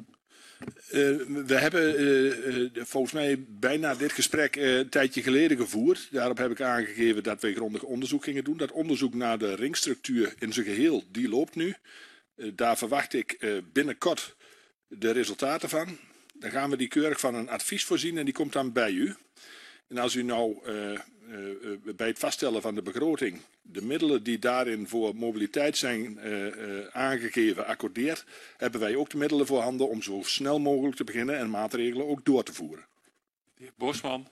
We hebben volgens mij bijna dit gesprek een tijdje geleden gevoerd. Daarop heb ik aangegeven dat wij grondig onderzoek gingen doen. Dat onderzoek naar de ringstructuur in zijn geheel, die loopt nu. Daar verwacht ik binnenkort de resultaten van. Dan gaan we die keurig van een advies voorzien en die komt dan bij u. En als u nou bij het vaststellen van de begroting de middelen die daarin voor mobiliteit zijn aangegeven accordeert, hebben wij ook de middelen voorhanden om zo snel mogelijk te beginnen en maatregelen ook door te voeren.
De heer Bosman.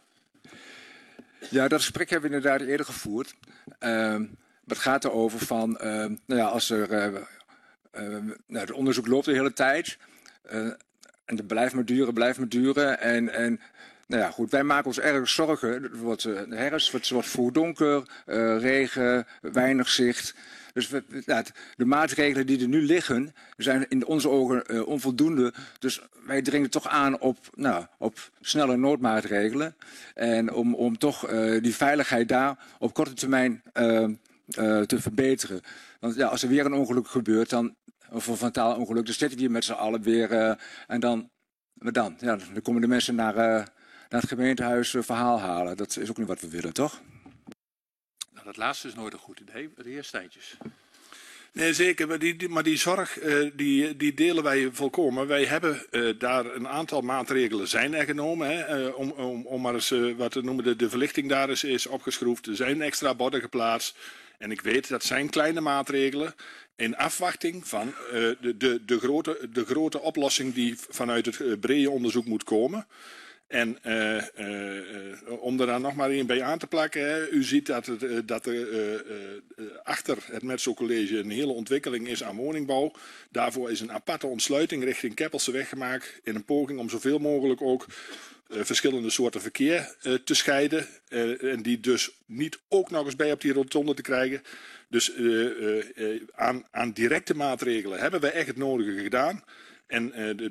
Ja, dat gesprek hebben we inderdaad eerder gevoerd. Het gaat erover van, als er het onderzoek loopt de hele tijd en het blijft maar duren en nou ja, goed, wij maken ons erg zorgen. Het wordt herfst, het wordt vroeg donker, regen, weinig zicht. Dus de maatregelen die er nu liggen, zijn in onze ogen onvoldoende. Dus wij dringen toch aan op snelle noodmaatregelen. En om toch die veiligheid daar op korte termijn te verbeteren. Want ja, als er weer een ongeluk gebeurt, of een fataal ongeluk, dan zitten we hier met z'n allen weer. En dan komen de mensen naar het gemeentehuis verhaal halen. Dat is ook niet wat we willen, toch?
Nou, dat laatste is nooit een goed idee. De heer Steintjes.
Nee, zeker. Maar die zorg die delen wij volkomen. Wij hebben daar een aantal maatregelen zijn er genomen. Hè, om maar eens wat we noemen de verlichting daar is opgeschroefd. Er zijn extra borden geplaatst. En ik weet dat zijn kleine maatregelen in afwachting van de grote oplossing die vanuit het brede onderzoek moet komen. En om er dan nog maar één bij aan te plakken, hè, u ziet dat er achter het Metso College een hele ontwikkeling is aan woningbouw. Daarvoor is een aparte ontsluiting richting Keppelseweg gemaakt in een poging om zoveel mogelijk ook verschillende soorten verkeer te scheiden. En die dus niet ook nog eens bij op die rotonde te krijgen. Dus aan directe maatregelen hebben we echt het nodige gedaan. En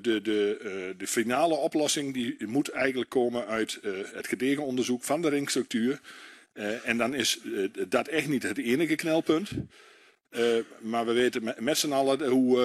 de finale oplossing die moet eigenlijk komen uit het gedegen onderzoek van de ringstructuur. En dan is dat echt niet het enige knelpunt. Maar we weten met z'n allen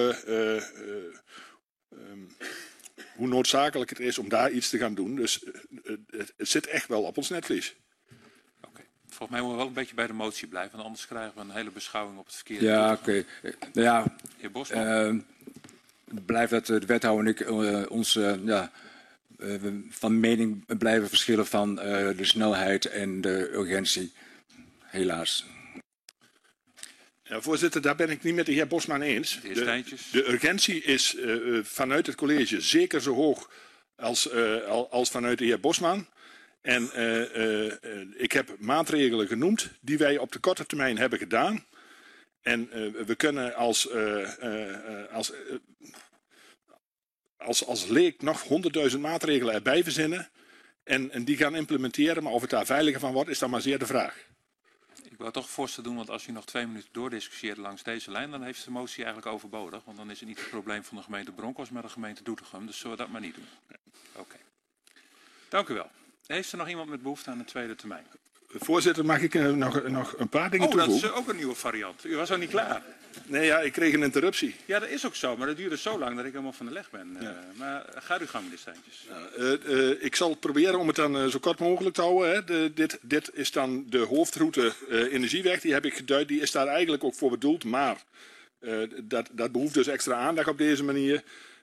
hoe noodzakelijk het is om daar iets te gaan doen. Dus het zit echt wel op ons netvlies.
Volgens mij moeten we wel een beetje bij de motie blijven, want anders krijgen we een hele beschouwing op het verkeerde.
Ja, oké. Ja,
Heer Bosman.
blijft dat de wethouder en ik ons van mening blijven verschillen van de snelheid en de urgentie. Helaas.
Ja, voorzitter, daar ben ik niet met de heer Bosman eens. De urgentie is vanuit het college zeker zo hoog als vanuit de heer Bosman. En ik heb maatregelen genoemd die wij op de korte termijn hebben gedaan. En we kunnen als leek nog 100.000 maatregelen erbij verzinnen. En die gaan implementeren, maar of het daar veiliger van wordt, is dan maar zeer de vraag.
Ik wil toch voorstel doen, want als u nog 2 minuten doordiscussieert langs deze lijn, dan heeft de motie eigenlijk overbodig. Want dan is het niet het probleem van de gemeente Bronkhorst, maar de gemeente Doetinchem. Dus zullen we dat maar niet doen. Oké. Dank u wel. Heeft er nog iemand met behoefte aan een tweede termijn?
Voorzitter, mag ik nog een paar dingen toevoegen?
Dat is ook een nieuwe variant. U was ook niet klaar.
Nee, ja, ik kreeg een interruptie.
Ja, dat is ook zo, maar dat duurde zo lang dat ik helemaal van de leg ben. Ja. Maar ga uw gang, meneer Steintjes.
Ik zal proberen om het dan zo kort mogelijk te houden. Hè. Dit is dan de hoofdroute energieweg, die heb ik geduid. Die is daar eigenlijk ook voor bedoeld, maar dat behoeft dus extra aandacht op deze manier.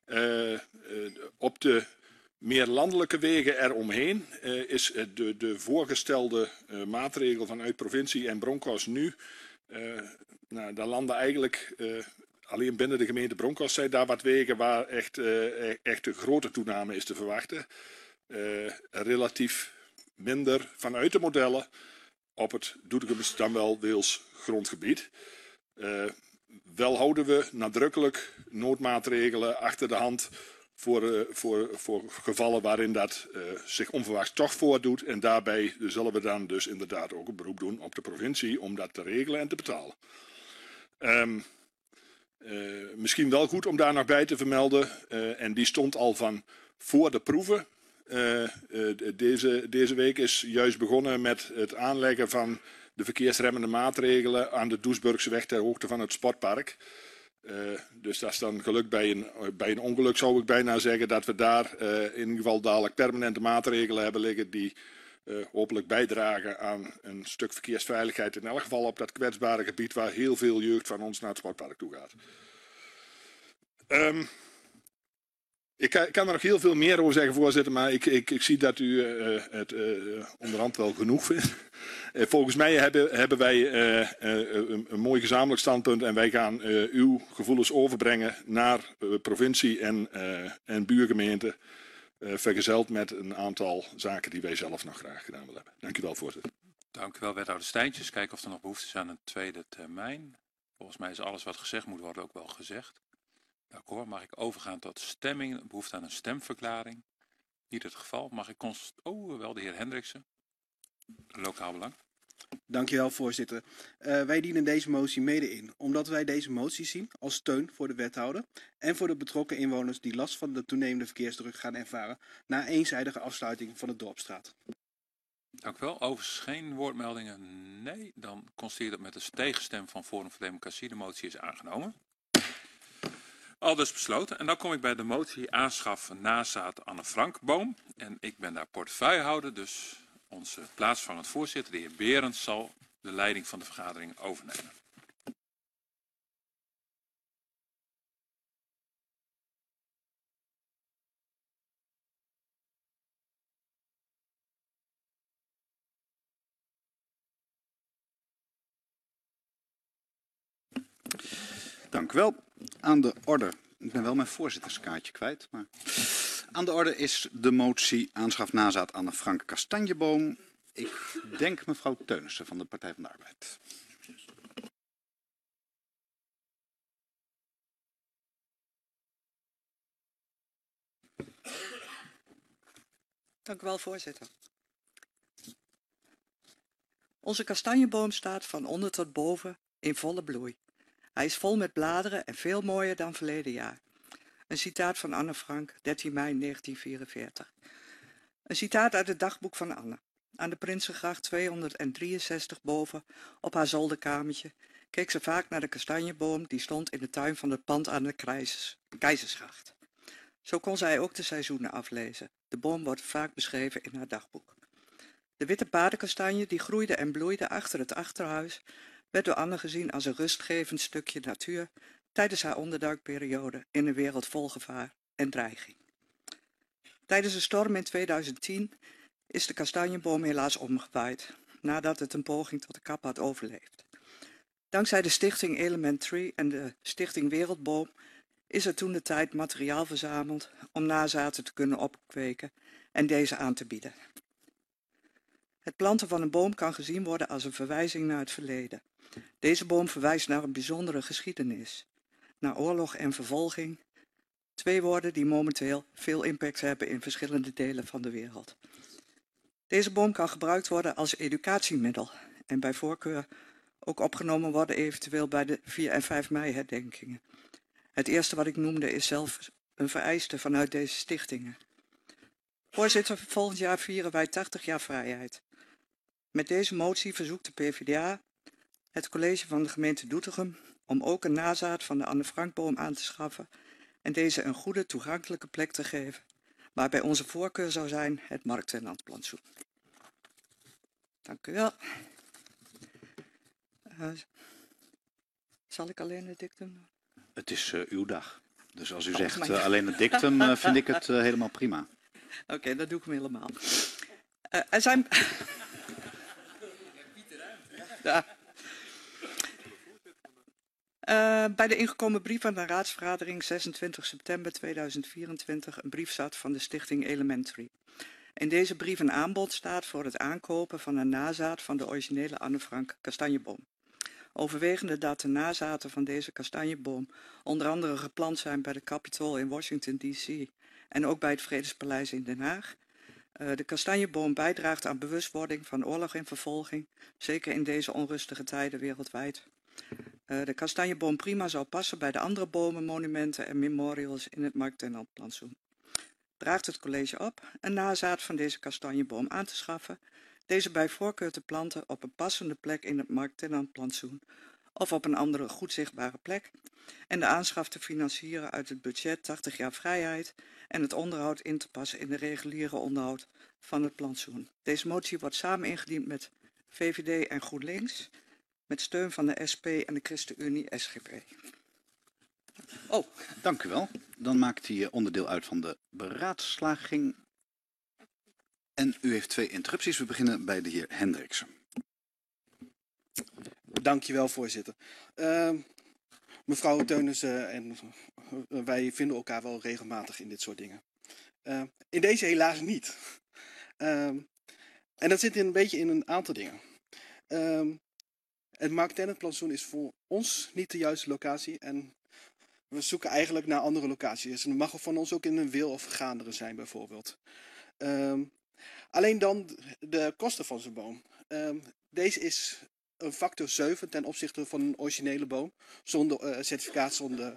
Op de meer landelijke wegen eromheen is de voorgestelde maatregel vanuit provincie en Bronkhorst nu. Daar landen eigenlijk alleen binnen de gemeente Bronkhorst zijn daar wat wegen waar echt een grote toename is te verwachten. Relatief minder vanuit de modellen op het Doetinchems dan wel Weels grondgebied. Wel houden we nadrukkelijk noodmaatregelen achter de hand voor gevallen waarin dat zich onverwachts toch voordoet. En daarbij zullen we dan dus inderdaad ook een beroep doen op de provincie om dat te regelen en te betalen. Misschien wel goed om daar nog bij te vermelden, en die stond al van voor de proeven. Deze week is juist begonnen met het aanleggen van de verkeersremmende maatregelen aan de Doesburgseweg ter hoogte van het sportpark. Dus dat is dan gelukt bij een ongeluk, zou ik bijna zeggen, dat we daar in ieder geval dadelijk permanente maatregelen hebben liggen die hopelijk bijdragen aan een stuk verkeersveiligheid, in elk geval op dat kwetsbare gebied waar heel veel jeugd van ons naar het sportpark toe gaat. Ik kan er nog heel veel meer over zeggen, voorzitter, maar ik zie dat u het onderhand wel genoeg vindt. Volgens mij hebben wij een mooi gezamenlijk standpunt en wij gaan uw gevoelens overbrengen naar provincie en buurgemeente, vergezeld met een aantal zaken die wij zelf nog graag gedaan willen hebben. Dank u wel, voorzitter.
Dank u wel, wethouder Steintjes. Kijken of er nog behoefte is aan een tweede termijn. Volgens mij is alles wat gezegd moet worden ook wel gezegd. Akkoord, mag ik overgaan tot stemming? Behoefte aan een stemverklaring? Niet het geval. Mag ik wel de heer Hendriksen. Lokaal belang.
Dankjewel, voorzitter. Wij dienen deze motie mede in, omdat wij deze motie zien als steun voor de wethouder en voor de betrokken inwoners die last van de toenemende verkeersdruk gaan ervaren na eenzijdige afsluiting van de Dorpsstraat.
Dank u wel. Overigens geen woordmeldingen? Nee. Dan constateer dat met de tegenstem van Forum voor Democratie de motie is aangenomen. Al dus besloten. En dan kom ik bij de motie aanschaf nazaat Anne Frankboom. En ik ben daar portefeuillehouder, dus onze plaatsvangend voorzitter, de heer Berends, zal de leiding van de vergadering overnemen.
Dank u wel. Aan de orde, ik ben wel mijn voorzitterskaartje kwijt, maar aan de orde is de motie aanschaf nazaat Anne Frank Kastanjeboom. Ik denk mevrouw Teunissen van de Partij van de Arbeid.
Dank u wel, voorzitter. Onze kastanjeboom staat van onder tot boven in volle bloei. Hij is vol met bladeren en veel mooier dan verleden jaar. Een citaat van Anne Frank, 13 mei 1944. Een citaat uit het dagboek van Anne. Aan de Prinsengracht 263 boven, op haar zolderkamertje, keek ze vaak naar de kastanjeboom die stond in de tuin van het pand aan de Keizersgracht. Zo kon zij ook de seizoenen aflezen. De boom wordt vaak beschreven in haar dagboek. De witte paardenkastanje die groeide en bloeide achter het achterhuis, werd door Anne gezien als een rustgevend stukje natuur tijdens haar onderduikperiode in een wereld vol gevaar en dreiging. Tijdens een storm in 2010 is de kastanjeboom helaas omgewaaid, nadat het een poging tot de kap had overleefd. Dankzij de stichting Element Tree en de stichting Wereldboom is er toen de tijd materiaal verzameld om nazaten te kunnen opkweken en deze aan te bieden. Het planten van een boom kan gezien worden als een verwijzing naar het verleden. Deze boom verwijst naar een bijzondere geschiedenis, naar oorlog en vervolging, twee woorden die momenteel veel impact hebben in verschillende delen van de wereld. Deze boom kan gebruikt worden als educatiemiddel en bij voorkeur ook opgenomen worden eventueel bij de 4 en 5 mei herdenkingen. Het eerste wat ik noemde is zelfs een vereiste vanuit deze stichtingen. Voorzitter, volgend jaar vieren wij 80 jaar vrijheid. Met deze motie verzoekt de PvdA het college van de gemeente Doetinchem om ook een nazaat van de Anne Frankboom aan te schaffen en deze een goede toegankelijke plek te geven, waarbij onze voorkeur zou zijn het Markttenantplantsoen. Dank u wel. Zal ik alleen het dictum?
Het is uw dag. Dus als u zegt alleen het dictum, vind ik het helemaal prima.
Oké, dat doe ik hem helemaal. Er zijn... ja. Bij de ingekomen brief aan de raadsvergadering 26 september 2024 een brief staat van de stichting Elementary. In deze brief een aanbod staat voor het aankopen van een nazaat van de originele Anne Frank kastanjeboom. Overwegende dat de nazaten van deze kastanjeboom onder andere geplant zijn bij de Capitol in Washington D.C. en ook bij het Vredespaleis in Den Haag. De kastanjeboom bijdraagt aan bewustwording van oorlog en vervolging, zeker in deze onrustige tijden wereldwijd. De kastanjeboom prima zou passen bij de andere bomen, monumenten en memorials in het Markttenantplantsoen. Draagt het college op een nazaat van deze kastanjeboom aan te schaffen, deze bij voorkeur te planten op een passende plek in het Markttenantplantsoen of op een andere goed zichtbare plek en de aanschaf te financieren uit het budget 80 jaar vrijheid en het onderhoud in te passen in de reguliere onderhoud van het plantsoen. Deze motie wordt samen ingediend met VVD en GroenLinks, met steun van de SP en de ChristenUnie SGP.
Oh, dank u wel. Dan maakt hij onderdeel uit van de beraadslaging. En u heeft 2 interrupties. We beginnen bij de heer Hendriksen.
Dank je wel, voorzitter. Mevrouw Teunissen en wij vinden elkaar wel regelmatig in dit soort dingen. In deze helaas niet. En dat zit een beetje in een aantal dingen. Het Markttenantplantsoen is voor ons niet de juiste locatie en we zoeken eigenlijk naar andere locaties. En het mag van ons ook in een Wil of Gaanderen zijn bijvoorbeeld. Alleen dan de kosten van zo'n boom. Deze is een factor 7 ten opzichte van een originele boom. Zonder certificaat, zonder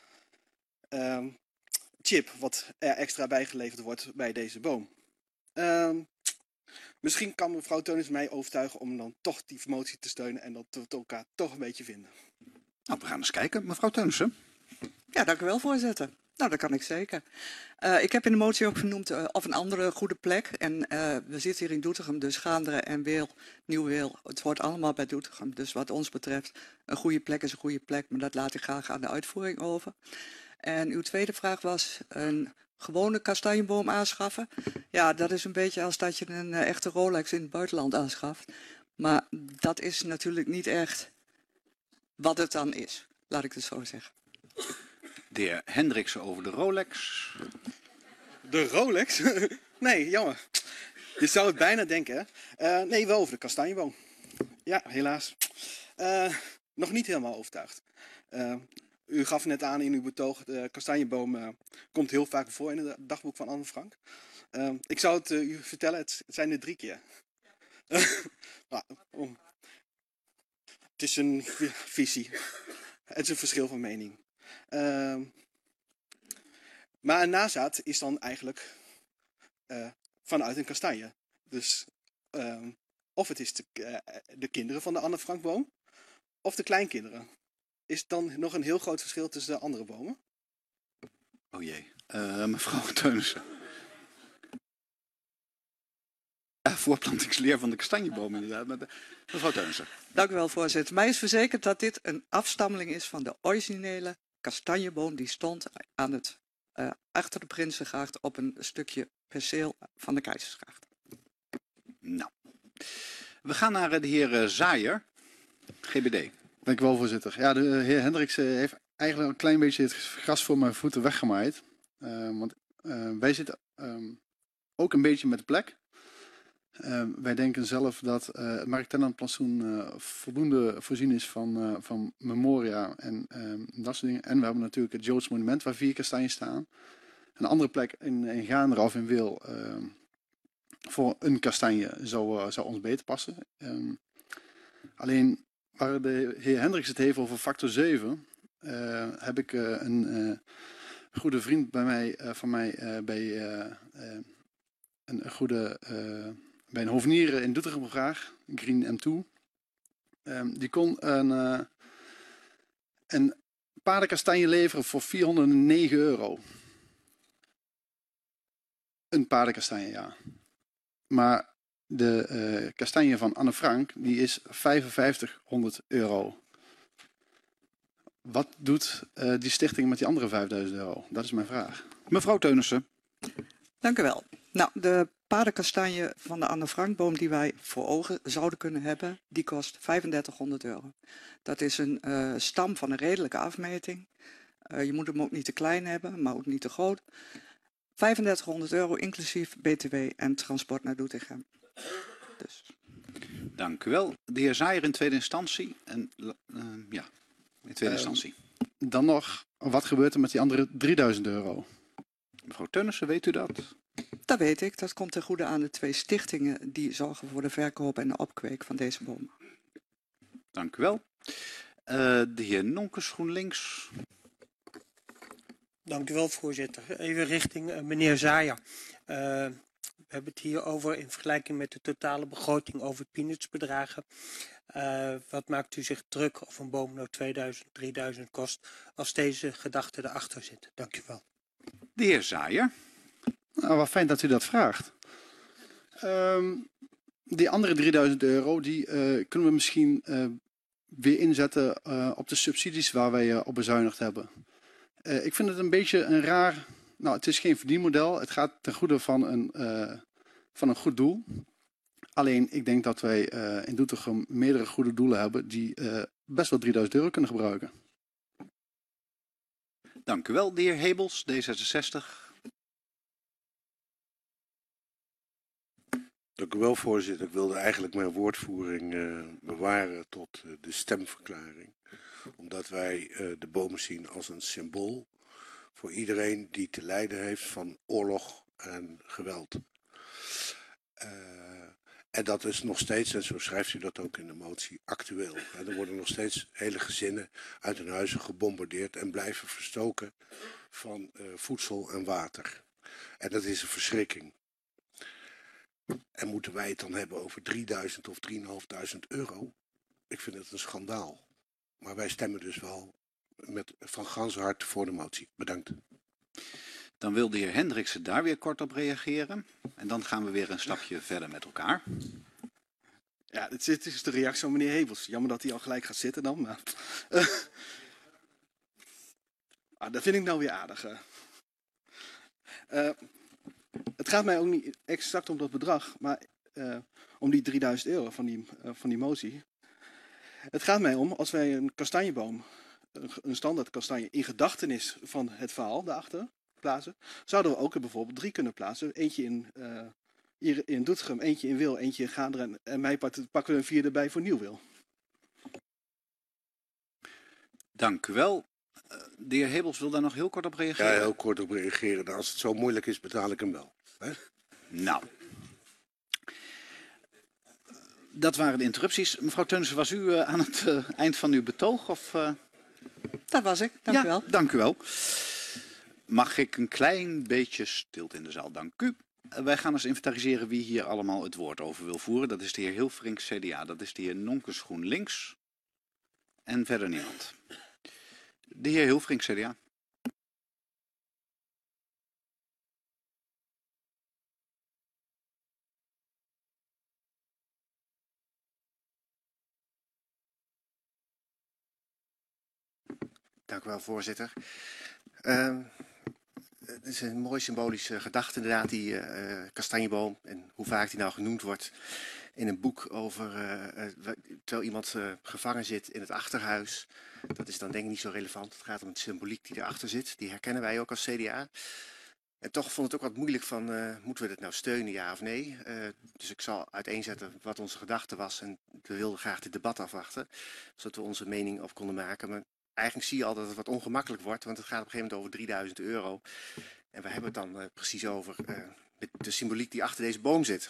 chip wat er extra bijgeleverd wordt bij deze boom. Misschien kan mevrouw Teunissen mij overtuigen om dan toch die motie te steunen en dat we elkaar toch een beetje vinden.
Nou, we gaan eens kijken. Mevrouw Teunissen.
Ja, dank u wel, voorzitter. Nou, dat kan ik zeker. Ik heb in de motie ook vernoemd of een andere goede plek. En we zitten hier in Doetinchem, dus Gaanderen en Weel, Nieuw-Weel. Het hoort allemaal bij Doetinchem. Dus wat ons betreft, een goede plek is een goede plek. Maar dat laat ik graag aan de uitvoering over. En uw tweede vraag was een gewone kastanjeboom aanschaffen. Ja, dat is een beetje als dat je een echte Rolex in het buitenland aanschaft. Maar dat is natuurlijk niet echt wat het dan is. Laat ik het zo zeggen.
De heer Hendriksen over de Rolex.
De Rolex? Nee, jammer. Je zou het bijna denken, hè? Nee, wel over de kastanjeboom. Ja, helaas. Nog niet helemaal overtuigd. U gaf net aan in uw betoog, de kastanjeboom komt heel vaak voor in het dagboek van Anne Frank. Ik zou het u vertellen, het zijn er 3 keer. Het is een visie. Het is een verschil van mening. Maar een nazaat is dan eigenlijk vanuit een kastanje. Dus of het is de kinderen van de Anne Frankboom of de kleinkinderen. Is dan nog een heel groot verschil tussen de andere bomen?
Oh jee, mevrouw Teunissen. Voorplantingsleer van de kastanjeboom inderdaad. Mevrouw Teunissen.
Dank u wel, voorzitter. Mij is verzekerd dat dit een afstammeling is van de originele kastanjeboom die stond aan het, achter de Prinsengracht op een stukje perceel van de Keizersgracht.
Nou, we gaan naar de heer Zaaier, GBD.
Dank u wel, voorzitter. Ja, de heer Hendricks heeft eigenlijk een klein beetje het gras voor mijn voeten weggemaaid. Want wij zitten ook een beetje met de plek. Wij denken zelf dat het Mark Tennen-plantsoen voldoende voorzien is van memoria en dat soort dingen. En we hebben natuurlijk het Joods monument waar 4 kastanjes staan. Een andere plek in Gaanderen of in Wil voor een kastanje zou ons beter passen. Alleen waar de heer Hendricks het heeft over factor 7, heb ik een goede vriend van mij bij een hovenier in Doetinchem graag, Green M2. Die kon een paardenkastanje leveren voor €409. Een paardenkastanje, ja. Maar de kastanje van Anne Frank, die is €5500. Wat doet die stichting met die andere €5000? Dat is mijn vraag.
Mevrouw Teunissen.
Dank u wel. Nou, de paardenkastanje van de Anne Frankboom die wij voor ogen zouden kunnen hebben, die kost €3500. Dat is een stam van een redelijke afmeting. Je moet hem ook niet te klein hebben, maar ook niet te groot. €3500 inclusief BTW en transport naar Doetinchem. Dus.
Dank u wel. De heer Zaaier in tweede instantie. Ja, in tweede instantie.
Dan nog, wat gebeurt er met die andere €3000?
Mevrouw Teunissen, weet u dat?
Dat weet ik. Dat komt ten goede aan de 2 stichtingen die zorgen voor de verkoop en de opkweek van deze bomen.
Dank u wel. De heer Nonkes, GroenLinks.
Dank u wel, voorzitter. Even richting meneer Zaaier. We hebben het hier over in vergelijking met de totale begroting over peanutsbedragen. Wat maakt u zich druk of een boom nou 2000, 3000 kost als deze gedachte erachter zit? Dank u wel.
De heer Zaaier.
Nou, wat fijn dat u dat vraagt. Die andere €3000, die kunnen we misschien weer inzetten op de subsidies waar wij op bezuinigd hebben. Ik vind het een beetje een raar... Nou, het is geen verdienmodel. Het gaat ten goede van een goed doel. Alleen, ik denk dat wij in Doetinchem meerdere goede doelen hebben die best wel €3000 kunnen gebruiken.
Dank u wel. De heer Hebels, D66.
Dank u wel, voorzitter. Ik wilde eigenlijk mijn woordvoering bewaren tot de stemverklaring. Omdat wij de bomen zien als een symbool voor iedereen die te lijden heeft van oorlog en geweld. En dat is nog steeds, en zo schrijft u dat ook in de motie, actueel. Er worden nog steeds hele gezinnen uit hun huizen gebombardeerd en blijven verstoken van voedsel en water. En dat is een verschrikking. En moeten wij het dan hebben over 3000 of 3.500 euro? Ik vind het een schandaal. Maar wij stemmen dus wel van ganse harte voor de motie. Bedankt.
Dan wil de heer Hendriksen daar weer kort op reageren. En dan gaan we weer een stapje verder met elkaar.
Ja, dit is de reactie van meneer Hebels. Jammer dat hij al gelijk gaat zitten dan. Maar dat vind ik nou weer aardig. Het gaat mij ook niet exact om dat bedrag, maar om die €3000 van die motie. Het gaat mij om, als wij een kastanjeboom, een standaard kastanje, in gedachtenis van het verhaal daarachter plaatsen, zouden we ook er bijvoorbeeld 3 kunnen plaatsen. Eentje hier in Doetinchem, eentje in Wil, eentje in Gaanderen en mij pakken we een 4 erbij voor Nieuw-Wil.
Dank u wel. De heer Hebels wil daar nog heel kort op reageren.
Ja, heel kort op reageren. Als het zo moeilijk is, betaal ik hem wel. Hè?
Nou. Dat waren de interrupties. Mevrouw Teunissen, was u aan het eind van uw betoog? Of,
Dat was ik. Dank u wel.
Dank u wel. Mag ik een klein beetje stilte in de zaal? Dank u. Wij gaan eens inventariseren wie hier allemaal het woord over wil voeren. Dat is de heer Hilfrink, CDA. Dat is de heer Nonkes, GroenLinks. En verder niemand. De heer Hilfrink, CDA.
Dank u wel, voorzitter. Het is een mooi symbolische gedachte inderdaad, die kastanjeboom. En hoe vaak die nou genoemd wordt in een boek over terwijl iemand gevangen zit in het achterhuis. Dat is dan denk ik niet zo relevant. Het gaat om de symboliek die erachter zit. Die herkennen wij ook als CDA. En toch vond het ook wat moeilijk van, moeten we dit nou steunen, ja of nee? Dus ik zal uiteenzetten wat onze gedachte was. En we wilden graag dit debat afwachten, zodat we onze mening op konden maken. Maar eigenlijk zie je al dat het wat ongemakkelijk wordt, want het gaat op een gegeven moment over €3000. En we hebben het dan precies over de symboliek die achter deze boom zit.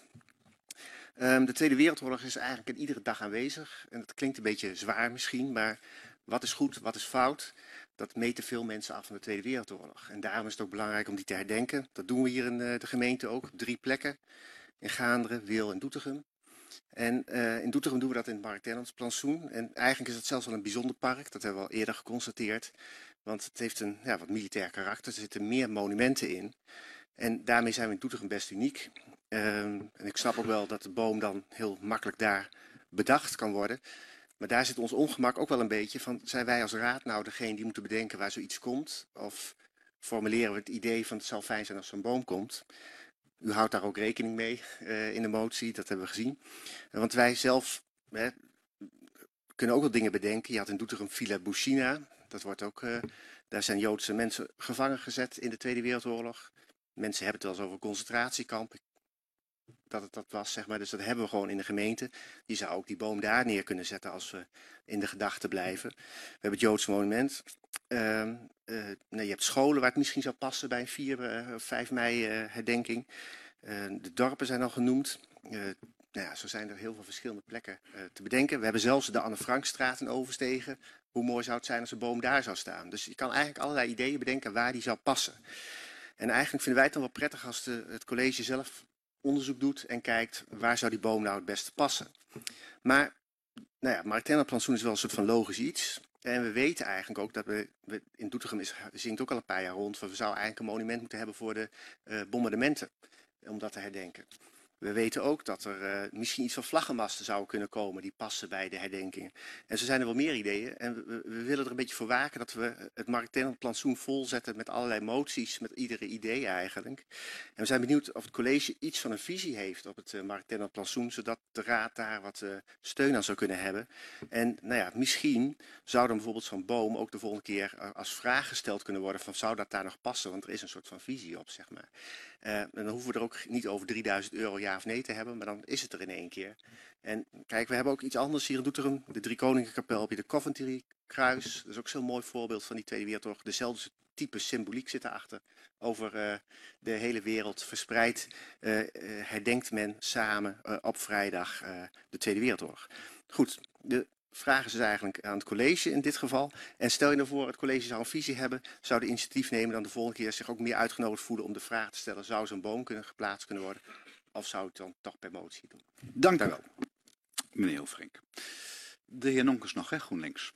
De Tweede Wereldoorlog is eigenlijk in iedere dag aanwezig. En dat klinkt een beetje zwaar misschien, maar wat is goed, wat is fout? Dat meten veel mensen af van de Tweede Wereldoorlog. En daarom is het ook belangrijk om die te herdenken. Dat doen we hier in de gemeente ook, 3 plekken. In Gaanderen, Weel en Doetinchem. En in Doetinchem doen we dat in het Mark Tennants plantsoen. En eigenlijk is het zelfs wel een bijzonder park. Dat hebben we al eerder geconstateerd. Want het heeft een wat militair karakter. Er zitten meer monumenten in. En daarmee zijn we in Doetinchem best uniek. En ik snap ook wel dat de boom dan heel makkelijk daar bedacht kan worden. Maar daar zit ons ongemak ook wel een beetje van, zijn wij als raad nou degene die moeten bedenken waar zoiets komt? Of formuleren we het idee van het zou fijn zijn als zo'n boom komt? U houdt daar ook rekening mee in de motie, dat hebben we gezien. Want wij zelf kunnen ook wel dingen bedenken. Je had in Doetinchem Villa Bushina, dat wordt ook, daar zijn Joodse mensen gevangen gezet in de Tweede Wereldoorlog. Mensen hebben het wel eens over een concentratiekamp. Dat was, zeg maar, dus dat hebben we gewoon in de gemeente. Je zou ook die boom daar neer kunnen zetten als we in de gedachten blijven. We hebben het Joodse monument. Je hebt scholen waar het misschien zou passen bij een 4 of 5 mei herdenking. De dorpen zijn al genoemd. Zo zijn er heel veel verschillende plekken te bedenken. We hebben zelfs de Anne Frankstraat in Overstegen. Hoe mooi zou het zijn als een boom daar zou staan? Dus je kan eigenlijk allerlei ideeën bedenken waar die zou passen. En eigenlijk vinden wij het dan wel prettig als het college zelf onderzoek doet en kijkt waar zou die boom nou het beste passen. Maar Mark Tennants plantsoen is wel een soort van logisch iets. En we weten eigenlijk ook dat we in Doetinchem zingt ook al een paar jaar rond. We zouden eigenlijk een monument moeten hebben voor de bombardementen. Om dat te herdenken. We weten ook dat er misschien iets van vlaggenmasten zouden kunnen komen die passen bij de herdenkingen. En zo zijn er wel meer ideeën. En we willen er een beetje voor waken dat we het Mark Tennants plantsoen volzetten met allerlei moties, met iedere idee eigenlijk. En we zijn benieuwd of het college iets van een visie heeft op het Mark Tennants plantsoen, zodat de raad daar wat steun aan zou kunnen hebben. En misschien zou dan bijvoorbeeld zo'n boom ook de volgende keer als vraag gesteld kunnen worden van zou dat daar nog passen, want er is een soort van visie op, zeg maar. En dan hoeven we er ook niet over €3000 ja of nee te hebben, maar dan is het er in één keer. En kijk, we hebben ook iets anders hier in Doetinchem. De Driekoningenkapel heb je de Coventry kruis. Dat is ook zo'n mooi voorbeeld van die Tweede Wereldoorlog. Dezelfde type symboliek zit erachter. Over de hele wereld verspreid herdenkt men samen op vrijdag de Tweede Wereldoorlog. Goed, de vraag is dus eigenlijk aan het college in dit geval. En stel je nou voor, het college zou een visie hebben, zou de initiatief nemen dan de volgende keer zich ook meer uitgenodigd voelen om de vraag te stellen, zou zo'n boom geplaatst kunnen worden? Of zou het dan toch per motie doen?
Dank u wel, meneer Hilfrink. De heer Nonkes nog, GroenLinks.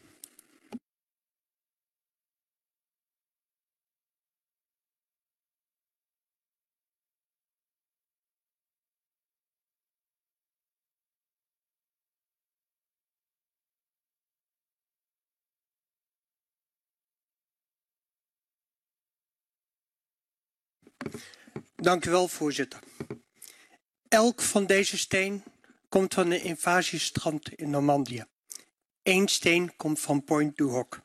Dank u wel, voorzitter. Elk van deze steen komt van een invasiestrand in Normandië. 1 steen komt van Point du Hoc.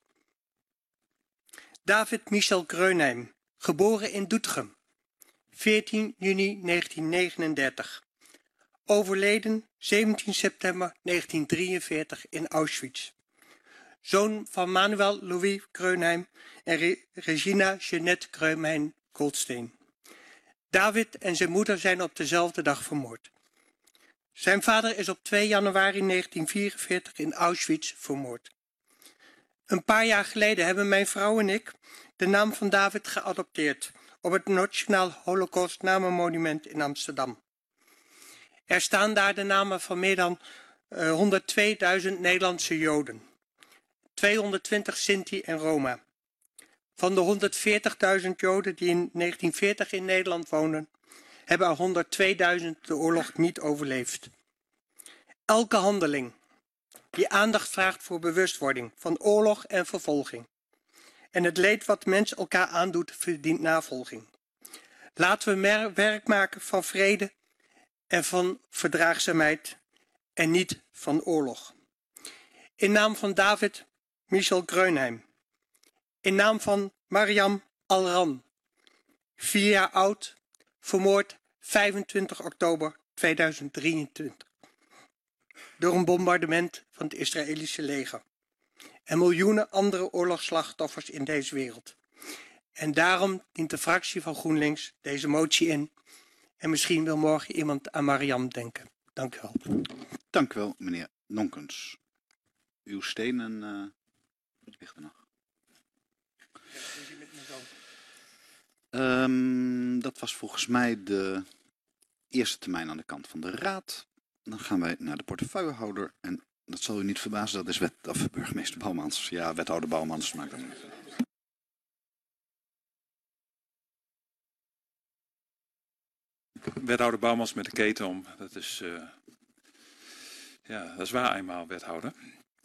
David Michel Kreunheim, geboren in Doetinchem, 14 juni 1939. Overleden 17 september 1943 in Auschwitz. Zoon van Manuel Louis Kreunheim en Regina Jeanette Kreunheim Goldstein. David en zijn moeder zijn op dezelfde dag vermoord. Zijn vader is op 2 januari 1944 in Auschwitz vermoord. Een paar jaar geleden hebben mijn vrouw en ik de naam van David geadopteerd, op het Nationaal Holocaust-namenmonument in Amsterdam. Er staan daar de namen van meer dan 102.000 Nederlandse Joden, 220 Sinti en Roma. Van de 140.000 Joden die in 1940 in Nederland woonden, hebben er 102.000 de oorlog niet overleefd. Elke handeling die aandacht vraagt voor bewustwording van oorlog en vervolging en het leed wat mens elkaar aandoet, verdient navolging. Laten we werk maken van vrede en van verdraagzaamheid en niet van oorlog. In naam van David Michel Greunheim. In naam van Mariam Alran, 4 jaar oud, vermoord 25 oktober 2023. Door een bombardement van het Israëlische leger. En miljoenen andere oorlogsslachtoffers in deze wereld. En daarom dient de fractie van GroenLinks deze motie in. En misschien wil morgen iemand aan Mariam denken. Dank u wel.
Dank u wel, meneer Nonkens. Uw stenen ligt er nog. Dat was volgens mij de eerste termijn aan de kant van de raad. Dan gaan wij naar de portefeuillehouder. En dat zal u niet verbazen, dat is burgemeester Bouwmans. Ja, wethouder Bouwmans maakt dat niet.
Wethouder Bouwmans met de keten om. Dat is waar eenmaal, wethouder.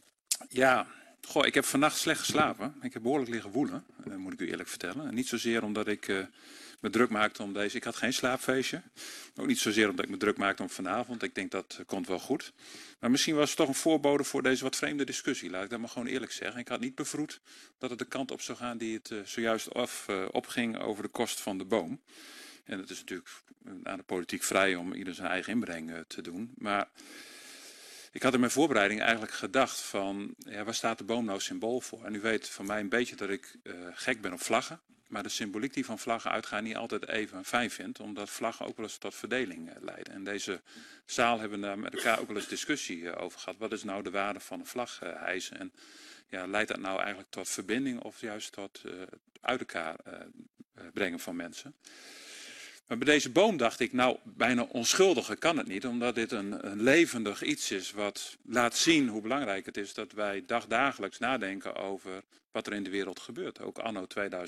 Ja, goh, ik heb vannacht slecht geslapen. Ik heb behoorlijk liggen woelen, moet ik u eerlijk vertellen. En niet zozeer omdat ik me druk maakte om deze... Ik had geen slaapfeestje. Ook niet zozeer omdat ik me druk maakte om vanavond. Ik denk dat komt wel goed. Maar misschien was het toch een voorbode voor deze wat vreemde discussie. Laat ik dat maar gewoon eerlijk zeggen. Ik had niet bevroed dat het de kant op zou gaan die het zojuist opging over de kost van de boom. En het is natuurlijk aan de politiek vrij om ieder zijn eigen inbreng te doen. Maar ik had in mijn voorbereiding eigenlijk gedacht van, ja, waar staat de boom nou symbool voor? En u weet van mij een beetje dat ik gek ben op vlaggen. Maar de symboliek die van vlaggen uitgaan niet altijd even fijn vind. Omdat vlaggen ook wel eens tot verdeling leiden. En deze zaal hebben we daar met elkaar ook wel eens discussie over gehad. Wat is nou de waarde van een vlag hijsen? En ja, leidt dat nou eigenlijk tot verbinding of juist tot uit elkaar brengen van mensen? Maar bij deze boom dacht ik, nou, bijna onschuldiger kan het niet. Omdat dit een levendig iets is wat laat zien hoe belangrijk het is dat wij dagdagelijks nadenken over wat er in de wereld gebeurt. Ook anno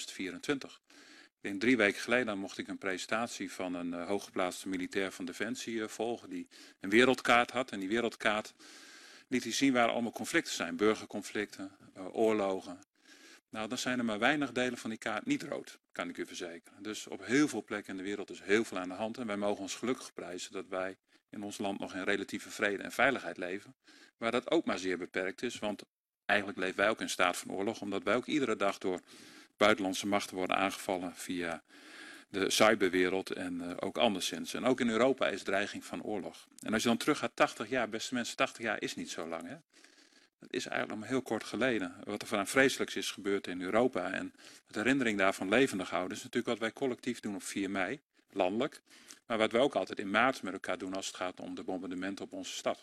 2024. Ik denk 3 weken geleden mocht ik een presentatie van een hooggeplaatste militair van Defensie volgen. Die een wereldkaart had. En die wereldkaart liet hij zien waar allemaal conflicten zijn. Burgerconflicten, oorlogen. Nou, dan zijn er maar weinig delen van die kaart niet rood, kan ik u verzekeren. Dus op heel veel plekken in de wereld is heel veel aan de hand. En wij mogen ons gelukkig prijzen dat wij in ons land nog in relatieve vrede en veiligheid leven. Waar dat ook maar zeer beperkt is, want eigenlijk leven wij ook in staat van oorlog. Omdat wij ook iedere dag door buitenlandse machten worden aangevallen via de cyberwereld en ook anderszins. En ook in Europa is dreiging van oorlog. En als je dan terug gaat 80 jaar, beste mensen, 80 jaar is niet zo lang, hè. Dat is eigenlijk nog maar heel kort geleden. Wat er van vreselijks is gebeurd in Europa en de herinnering daarvan levendig houden is natuurlijk wat wij collectief doen op 4 mei, landelijk. Maar wat wij ook altijd in maart met elkaar doen als het gaat om de bombardementen op onze stad.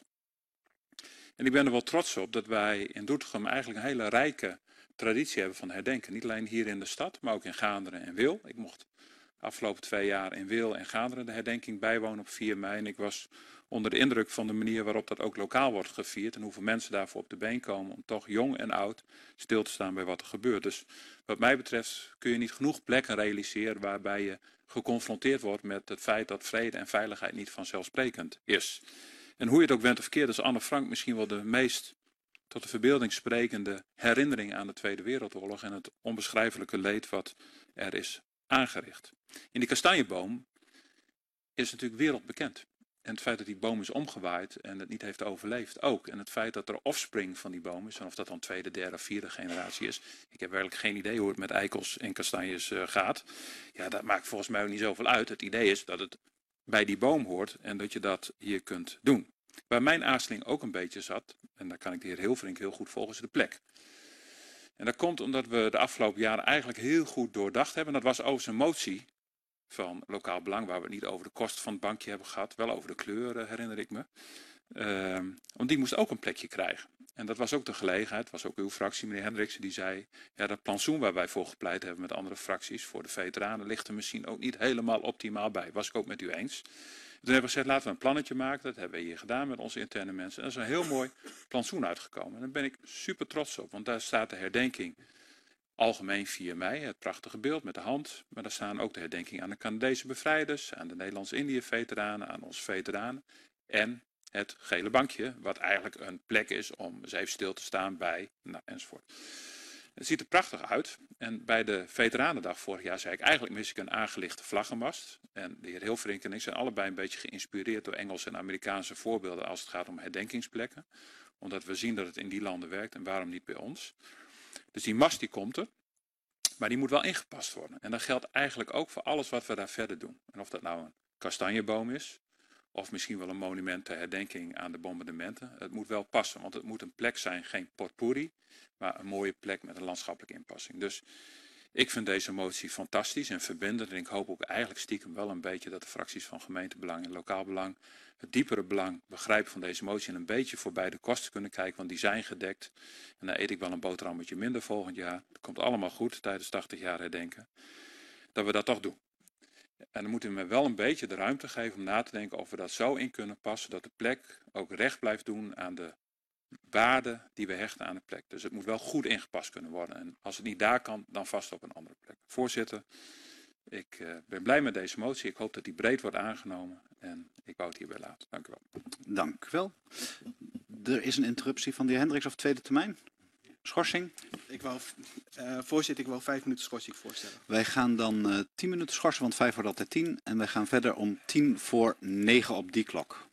En ik ben er wel trots op dat wij in Doetinchem eigenlijk een hele rijke traditie hebben van herdenken. Niet alleen hier in de stad, maar ook in Gaanderen en Wil. Ik mocht de afgelopen 2 jaar in Wil en Gaanderen de herdenking bijwonen op 4 mei. En ik was onder de indruk van de manier waarop dat ook lokaal wordt gevierd. En hoeveel mensen daarvoor op de been komen om toch jong en oud stil te staan bij wat er gebeurt. Dus wat mij betreft kun je niet genoeg plekken realiseren waarbij je geconfronteerd wordt met het feit dat vrede en veiligheid niet vanzelfsprekend is. En hoe je het ook went of keert, is Anne Frank misschien wel de meest tot de verbeelding sprekende herinnering aan de Tweede Wereldoorlog en het onbeschrijfelijke leed wat er is aangericht. In die kastanjeboom is natuurlijk wereldbekend. En het feit dat die boom is omgewaaid en het niet heeft overleefd ook. En het feit dat er offspring van die boom is. En of dat dan 2e, 3e, 4e generatie is. Ik heb werkelijk geen idee hoe het met eikels en kastanjes gaat. Ja, dat maakt volgens mij ook niet zoveel uit. Het idee is dat het bij die boom hoort en dat je dat hier kunt doen. Waar mijn aarzeling ook een beetje zat, en daar kan ik de heer Hilverink heel goed volgen, is de plek. En dat komt omdat we de afgelopen jaren eigenlijk heel goed doordacht hebben. Dat was overigens een motie van lokaal belang, waar we het niet over de kosten van het bankje hebben gehad, wel over de kleur herinner ik me. Want die moest ook een plekje krijgen. En dat was ook de gelegenheid, was ook uw fractie, meneer Hendriksen, die zei, ja, dat plantsoen waar wij voor gepleit hebben met andere fracties voor de veteranen ligt er misschien ook niet helemaal optimaal bij. Was ik ook met u eens. Toen hebben we gezegd, laten we een plannetje maken. Dat hebben we hier gedaan met onze interne mensen. En er is een heel mooi plantsoen uitgekomen. En daar ben ik super trots op, want daar staat de herdenking algemeen 4 mei, het prachtige beeld met de hand. Maar daar staan ook de herdenking aan de Canadese bevrijders, aan de Nederlands-Indië-veteranen, aan onze veteranen. En het gele bankje, wat eigenlijk een plek is om eens even stil te staan bij, nou, enzovoort. Het ziet er prachtig uit. En bij de Veteranendag vorig jaar zei ik, eigenlijk mis ik een aangelichte vlaggenmast. En de heer Hilverink en ik zijn allebei een beetje geïnspireerd door Engelse en Amerikaanse voorbeelden als het gaat om herdenkingsplekken. Omdat we zien dat het in die landen werkt en waarom niet bij ons. Dus die mast die komt er, maar die moet wel ingepast worden. En dat geldt eigenlijk ook voor alles wat we daar verder doen. En of dat nou een kastanjeboom is, of misschien wel een monument ter herdenking aan de bombardementen. Het moet wel passen, want het moet een plek zijn, geen potpourri, maar een mooie plek met een landschappelijke inpassing. Dus ik vind deze motie fantastisch en verbindend. En ik hoop ook eigenlijk stiekem wel een beetje dat de fracties van gemeentebelang en lokaal belang het diepere belang begrijpen van deze motie en een beetje voorbij de kosten kunnen kijken, want die zijn gedekt. En dan eet ik wel een boterhammetje minder volgend jaar. Dat komt allemaal goed tijdens 80 jaar herdenken. Dat we dat toch doen. En dan moeten we me wel een beetje de ruimte geven om na te denken of we dat zo in kunnen passen dat de plek ook recht blijft doen aan de waarde die we hechten aan de plek. Dus het moet wel goed ingepast kunnen worden. En als het niet daar kan, dan vast op een andere plek. Voorzitter, ik ben blij met deze motie. Ik hoop dat die breed wordt aangenomen. En ik wou het hierbij laten. Dank u wel.
Dank u wel. Er is een interruptie van de heer Hendricks of tweede termijn. Schorsing.
Voorzitter, ik wil 5 minuten schorsing voorstellen.
Wij gaan dan 10 minuten schorsen, want 5 wordt altijd 10. En wij gaan verder om 9:10 op die klok.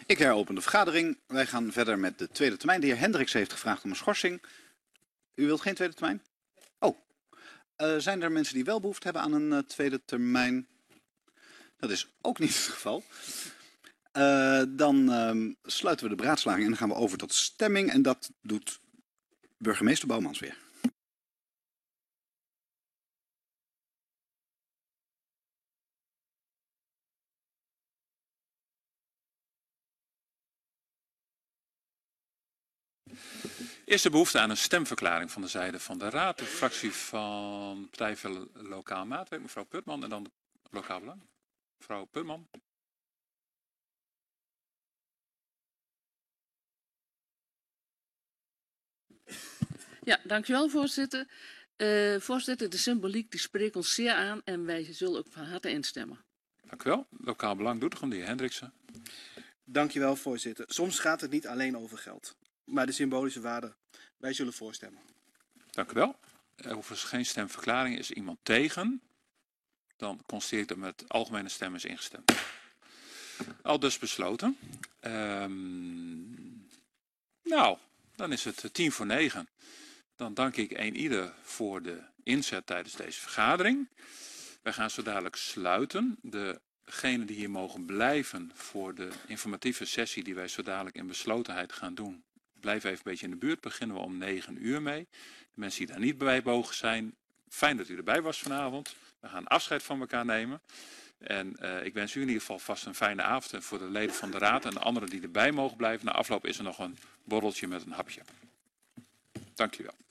Ik heropen de vergadering. Wij gaan verder met de tweede termijn. De heer Hendricks heeft gevraagd om een schorsing. U wilt geen tweede termijn? Oh. Zijn er mensen die wel behoefte hebben aan een tweede termijn? Dat is ook niet het geval. Dan sluiten we de beraadslaging en dan gaan we over tot stemming. En dat doet burgemeester Boumans weer.
Is er behoefte aan een stemverklaring van de zijde van de Raad, de fractie van Partij voor Lokaal Maatwerk, mevrouw Putman, en dan de Lokaal Belang. Mevrouw Putman.
Ja, dankjewel voorzitter. Voorzitter, de symboliek die spreekt ons zeer aan en wij zullen ook van harte instemmen.
Dank u wel. Lokaal Belang Doetinchem, de heer Hendriksen.
Dankjewel, voorzitter. Soms gaat het niet alleen over geld, maar de symbolische waarde. Wij zullen voorstemmen.
Dank u wel. Overigens geen stemverklaring. Is iemand tegen? Dan constateer ik dat met algemene stem is ingestemd. Al dus besloten. Nou, dan is het 8:50. Dan dank ik ieder voor de inzet tijdens deze vergadering. Wij gaan zo dadelijk sluiten. Degenen die hier mogen blijven voor de informatieve sessie die wij zo dadelijk in beslotenheid gaan doen, blijf even een beetje in de buurt. Beginnen we om 9 uur mee. De mensen die daar niet bij mogen zijn, fijn dat u erbij was vanavond. We gaan afscheid van elkaar nemen. En ik wens u in ieder geval vast een fijne avond. En voor de leden van de Raad en de anderen die erbij mogen blijven. Na afloop is er nog een borreltje met een hapje. Dank u wel.